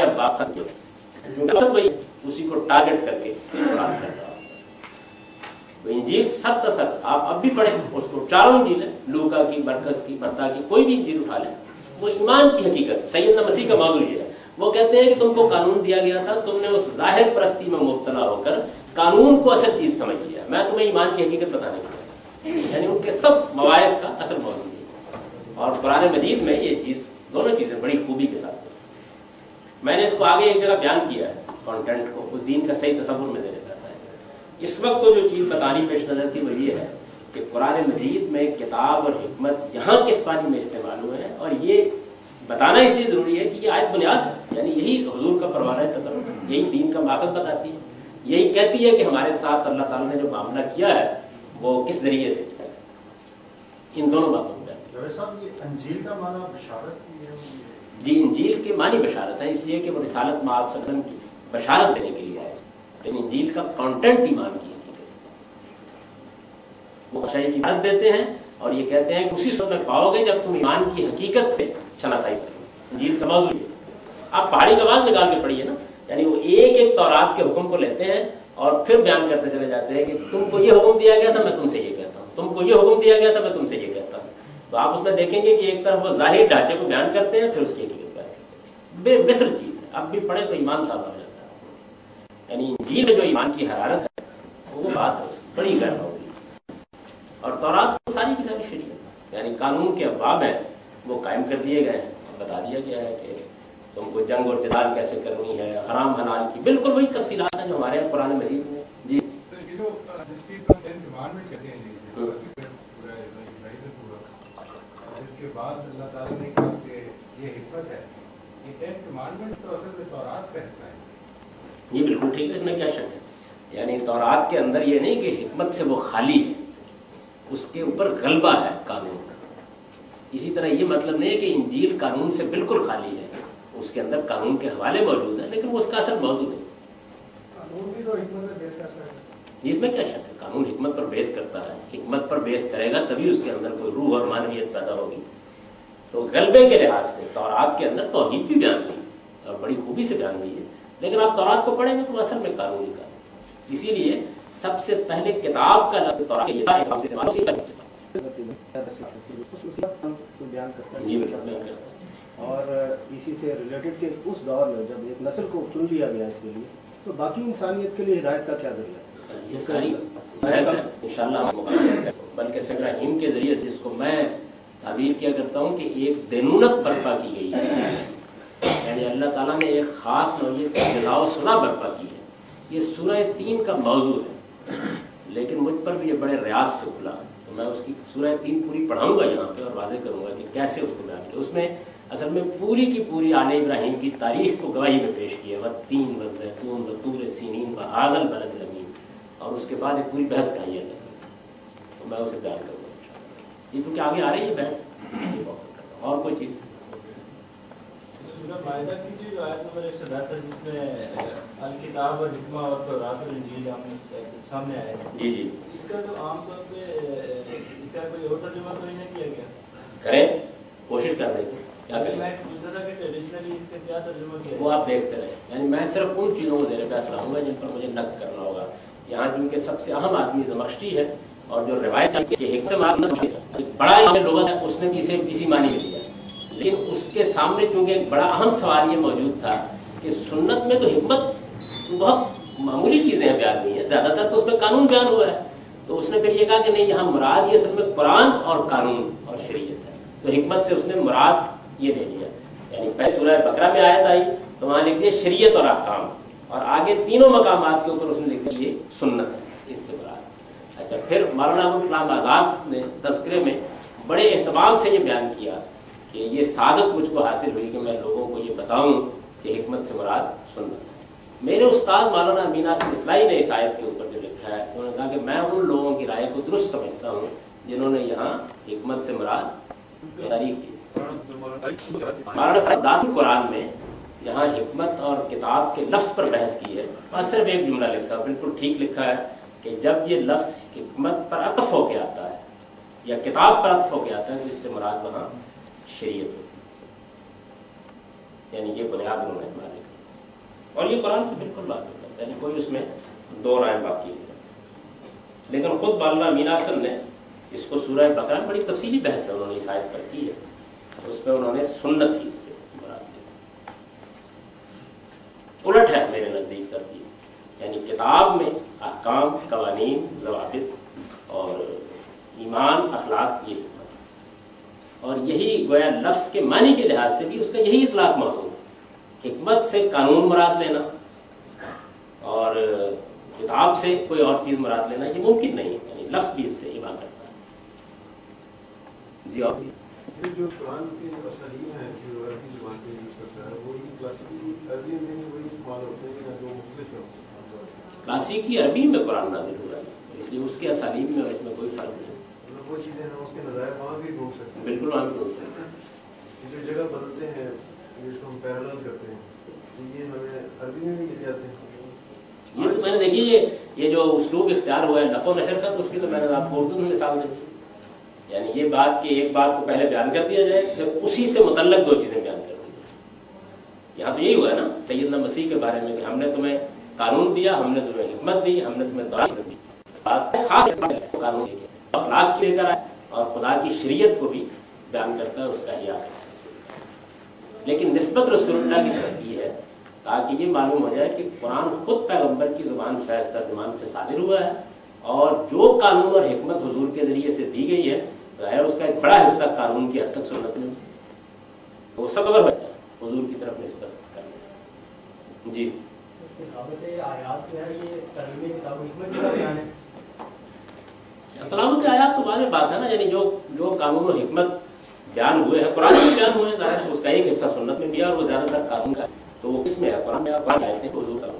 उसी को टारगेट करके कुरान चल रहा है। तो इंजील सब का सब आप अब भी पढ़ें उसको, चारों इंजील है, लूका की, मरकस की, मत्ता की, कोई भी इंजील उठा लें, वो ईमान की हकीकत। सैयदना मसीह का मौजू ये है, वो कहते हैं कि तुमको कानून दिया गया था, तुमने उस जाहिर परस्ती में मुब्तला होकर कानून को असल चीज समझ लिया, मैं तुम्हें ईमान की हकीकत बताने के लिए, यानी उनके सब मवाइज का असल मौजू है। और कुरान मजीद में ये चीज, दोनों चीजें बड़ी खूबी के साथ, मैंने इसको आगे एक जगह बयान किया है कंटेंट को, उस दीन का सही तसव्वुर में देने का है। इस वक्त तो जो चीज बतानी पेश नजर थी वो ये है कि कुरान मजीद में किताब और हिकमत यहाँ किस पानी में इस्तेमाल हुए हैं, और ये बताना इसलिए जरूरी है कि ये आयत बुनियाद, यानी यही हुजूर का परवाना तकर्रुम, यही दीन का माखज़ बताती है, यही कहती है कि हमारे साथ अल्लाह ताला ने जो मामला किया है वो किस जरिए से किया है। इन दोनों बातों को इंजील का माना बशारत है? जी, इंजील के मानी बशारत है, इसलिए कि वो रिसालत में आप सल्लल्लाहु अलैहि वसल्लम की बशारत देने के लिए आए, लेकिन इंजील का कंटेंट ईमान की हकीकत, वो खुशहाली की बात देते हैं और ये कहते हैं कि उसी सूरत में पाओगे जब तुम ईमान की हकीकत से शनासाई करोगे। इंजील का मौजू है, आप पहाड़ी का आवाज निकाल के पढ़िए ना, यानी वो एक एक तौरात के हुक्म को लेते हैं और फिर बयान करते चले जाते हैं कि तुमको ये हुक्म दिया गया था, मैं तुमसे ये कहता हूँ, तुमको ये हुक्म दिया गया था, मैं तुमसे ये कहता हूँ। तो आप उसमें देखेंगे कि एक तरफ वो जाहिर ढांचे को बयान करते हैं, फिर उसकी हकीकत बयान करते हैं। बेमिसल चीज है, अब भी पढ़े तो ईमान ताज़ा हो जाता है। यानी इंजील में जो ईमान की हरारत है वो बात है उसकी बड़ी गहरा होगी, और तौरात तो सारी की सारी शरीयत, यानी कानून के अबाब हैं वो कायम कर दिए गए हैं, बता दिया गया है कि तुमको जंग और जिदाल कैसे करनी है, हराम हलाल की बिल्कुल वही तफसीलात हैं जो हमारे यहाँ कुरान मजीद में। जी, के बाद अल्लाह ताला ने कहा कि ये हिकमत है, ये 10 कमांडमेंट तो असल में तौरात का हिस्सा है। ये बिल्कुल ठीक है, इसमें क्या शक है। यानी तौरात के अंदर ये नहीं कि हिकमत से वो खाली है, उसके ऊपर गलबा है कानून का। इसी तरह ये मतलब नहीं है कि इंजील कानून से बिल्कुल खाली है, उसके अंदर कानून के हवाले मौजूद है, लेकिन वो उसका असल मौजूद नहीं। कानून भी तो हिकमत पर बेस कर सकता है, इसमें क्या शक है, कानून हिकमत पर बेस करता है, हिकमत पर बेस करेगा तभी उसके अंदर कोई रूह और मानवियत पैदा होगी। तो गलबे के लिहाज से तौरात के अंदर तौहीद भी बयान हुई और बड़ी खूबी से बयान हुई है, लेकिन आप तौरात को पढ़ेंगे तो असल में कानूनी का, इसीलिए सबसे पहले किताब का लफ्ज़ तौरात के बयान करता है। और इसी से रिलेटेड के उस दौर में जब एक नस्ल को चुन लिया गया इसके लिए, तो बाकी इंसानियत के लिए हिदायत का क्या जरिया है? ये सारी इंशाअल्लाह बल्कि इब्राहीम के जरिए से इसको मैं ताबीर किया करता हूँ कि एक देनूनत बर्पा की गई है, यानी अल्लाह ताला ने एक खास नौयत की जलाओ सुना बर्पा की है। ये सूरह 3 का मौजू है, लेकिन मुझ पर भी ये बड़े रियाज से खुला, तो मैं उसकी सूरह 3 पूरी पढ़ाऊंगा यहाँ पे और वाज़ेह करूँगा कि कैसे उसको बयान किया। उसमें असल में पूरी की पूरी आले इब्राहीम की तारीख को गवाही में पेश की है, वत्तीन वज़ैतून वतूर सीनीन व हाज़ल बलदिल अमीन, और उसके बाद एक पूरी बहस उठाई है, तो मैं उसे बयान करूँगा इंशाअल्लाह। ये तो क्या आगे आ रही है बहस, और कोई चीज़ मायदा की जो आयत नंबर 110 है जिसमें अल किताब और हिकमा और तौरात और इंजील सामने आए हैं, जी जी, इसका तो आमतौर पे इसका कोई और तर्जुमा तो नहीं किया गया? करें, कोशिश कर देंगे। क्या करें, मैं पूछ रहा था कि ट्रेडिशनली इसका क्या तर्जुमा किया वो आप देखते रहे। यानी मैं सिर्फ उन चीज़ों को ज़ेर बहस लाऊंगा जिन पर मुझे नक़्द करना होगा। यहाँ जिनके सबसे अहम आदमी ज़मख्शरी है, और जो रिवायत बड़ा लोग है उसने भी इसे इसी मानी में लिया, लेकिन उसके सामने चूंकि एक बड़ा अहम सवाल ये मौजूद था कि सुन्नत में तो हिकमत बहुत मामूली चीज़ें हैं बयान हुई है, ज़्यादातर तो उसमें कानून बयान हुआ है। तो उसने फिर ये कहा कि नहीं, यहाँ मुराद ये सब में कुरान और कानून और शरीयत है, तो हिकमत से उसने मुराद ये दे दिया। यानी पहले सूरह बकरा में आयत आई तो वहाँ लिख दिया शरीयत और अहकाम, और आगे तीनों मकामात के ऊपर उसने लिख दिया ये सुन्नत है, इससे मुराद। अच्छा, फिर मौलाना अबुल कलाम आज़ाद ने तज़किरे में बड़े एहतमाम से ये बयान किया कि ये सादत मुझको हासिल हुई कि मैं लोगों को ये बताऊं कि हिकमत से मुराद सुन्नत है। मेरे उस्ताद मौलाना अमीना इस्लाही ने इस आयत के ऊपर जो लिखा है, उन्होंने कहा कि मैं उन लोगों की राय को दुरुस्त समझता हूँ जिन्होंने यहाँ हिकमत से मुराद तारीफ की। मौलाना कुरान में जहाँ हिकमत और किताब के लफ्ज़ पर बहस की है, वहाँ सिर्फ एक जुमला लिखा, बिल्कुल ठीक लिखा है कि जब ये लफ्ज़ हिकमत पर अतफ़ होके आता है या किताब पर अतफ़ होके आता है तो इससे मुराद वहाँ शरीयत होती है। यानी ये बुनियाद उन्होंने मानी, और ये कुरान से बिल्कुल वाक़िफ़ है, यानी कोई उसमें दो राय बाकी नहीं है। लेकिन खुद मौलाना अमीना ने इसको सूरह बकरा में बड़ी तफसीली बहस है उन्होंने इस आयत पर की है, उस पर उन्होंने सुन्नत ही इससे मुराद दी। उलट है मेरे नज़दीक तरतीब, यानी किताब में अहकाम, कवानीन, ज़वाबित और ईमान, अखलाक, ये हिकमत, और यही गोया लफ्ज़ के मानी के लिहाज से भी उसका यही इतलाक़ मौजूद है। हिकमत से कानून मुराद लेना और किताब से कोई और चीज़ मुराद लेना ये मुमकिन नहीं है, यानी लफ्ज़ भी इससे इबान करता है। जी, और जो कुरान के असलीम है जो अरबी ज़ुबान पे यूज़ करता है वही क्लासिकी अरबी में भी वही इस्तेमाल होते हैं या जो मुख्तलिफ है? क्लासिकी अरबी में कुरान नाज़िल हुआ है, इसलिए उसके असालीब में इसमें कोई फ़र्क नहीं। मतलब वो चीज़ें हैं उसके नज़ायर वहाँ भी ढूंढ सकते हैं, बिल्कुल वहाँ भी ढूंढ सकते हैं। जो जगह बदलते हैं जिसको हम पैरेलल करते हैं तो ये हमें अरबी में भी मिल जाते हैं। ये तो मैंने देखिए ये जो उसलूब इख्तियार हुआ है लफ़ो नशर का, तो उसकी तो मैंने आपको उर्दू में मिसाल दे दी। यानी ये बात कि एक बात को पहले बयान कर दिया जाए, फिर उसी से मुतल्लक दो चीज़ें बयान कर दी जाए। यहाँ तो यही हुआ है ना सैयदना मसीह के बारे में कि हमने तुम्हें कानून दिया, हमने तुम्हें हिकमत दी, हमने तुम्हें दौलत दी। बात खास कानून अखलाक की लेकर आए और खुदा की शरीयत को भी बयान करता है, उसका हिया है। लेकिन निस्बत रसूलुल्लाह की तरफ की है ताकि ये मालूम हो जाए कि कुरान खुद पैगंबर की ज़ुबान फैज़ तर्जुमान से सादिर हुआ है, और जो कानून और हिकमत हुजूर के ज़रिए से दी गई है ज़ाहिर उसका एक बड़ा हिस्सा कानून की हद तक सुन्नत में वो सब अगर हो जाए हुजूर की तरफ निस्बत करने से। जी, तलावत आयात तो वाज़ेह बात है ना, यानी जो कानून और हिकमत बयान हुए हैं कुरान में बयान हुए हैं, ज़ाहिर है उसका एक हिस्सा सुन्नत में भी है और वो ज़्यादातर कानून का है, तो इसमें है कुरान में कुरान आयतें हुजूर का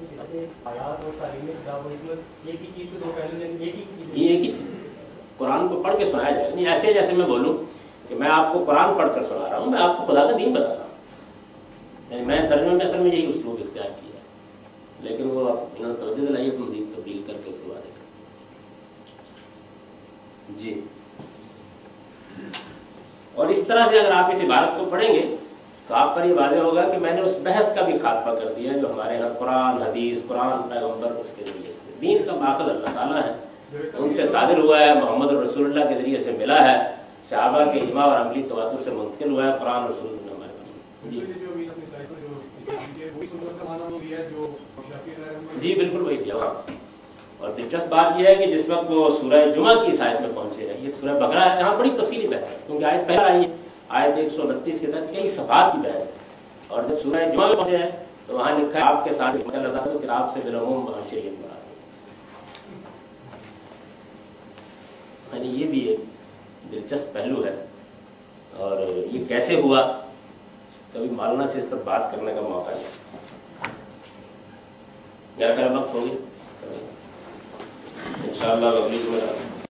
ये एक ही चीज़ है। कुरान को पढ़ के सुनाया जाएगा, नहीं ऐसे जैसे मैं बोलूँ कि मैं आपको कुरान पढ़ कर सुना रहा हूँ, मैं आपको खुदा का दीन बता रहा हूँ। मैं तर्जुमे में असल में यही उसलूब इख्तियार किया है, लेकिन वो इन्होंने तवज्जो दिलाई तो मज़ीद तब्दील करके उसके बाद जी। और इस तरह से अगर आप इस इबारत को पढ़ेंगे तो आप पर ये वाज़ेह होगा कि मैंने उस बहस का भी खात्मा कर दिया जो हमारे यहाँ कुरान हदीस, कुरान पैगंबर उसके ज़रिए से दीन का माखज़ अल्लाह ताला है, उनसे सादिर हुआ है, मोहम्मद रसूलुल्लाह के ज़रिए से मिला है, सहाबा के इज्मा और अमली तवातुर से मुंतकिल हुआ है, कुरान रसूल ने हमारे जी बिल्कुल वही दिया। और दिलचस्प बात यह है कि जिस वक्त वो सूरह जुमा की इस आयत में पहुंचे हैं, ये सूरह बकरा है, यहाँ बड़ी तफसीली बहस है क्योंकि आयत पहले आई है, आयत 129 के तहत कई सफ़ात की बहस है, और जब सूरह जुमा में पहुंचे हैं तो वहाँ लिखा है आपके साथ तो किताब से बिलूम वहाँ शरीयत मुराद है। यानी ये भी एक दिलचस्प पहलू है, और ये कैसे हुआ कभी मौलाना से इस पर बात करने का मौका है। मेरा ख्याल वक्त हो गया, इंशाअल्लाह अगली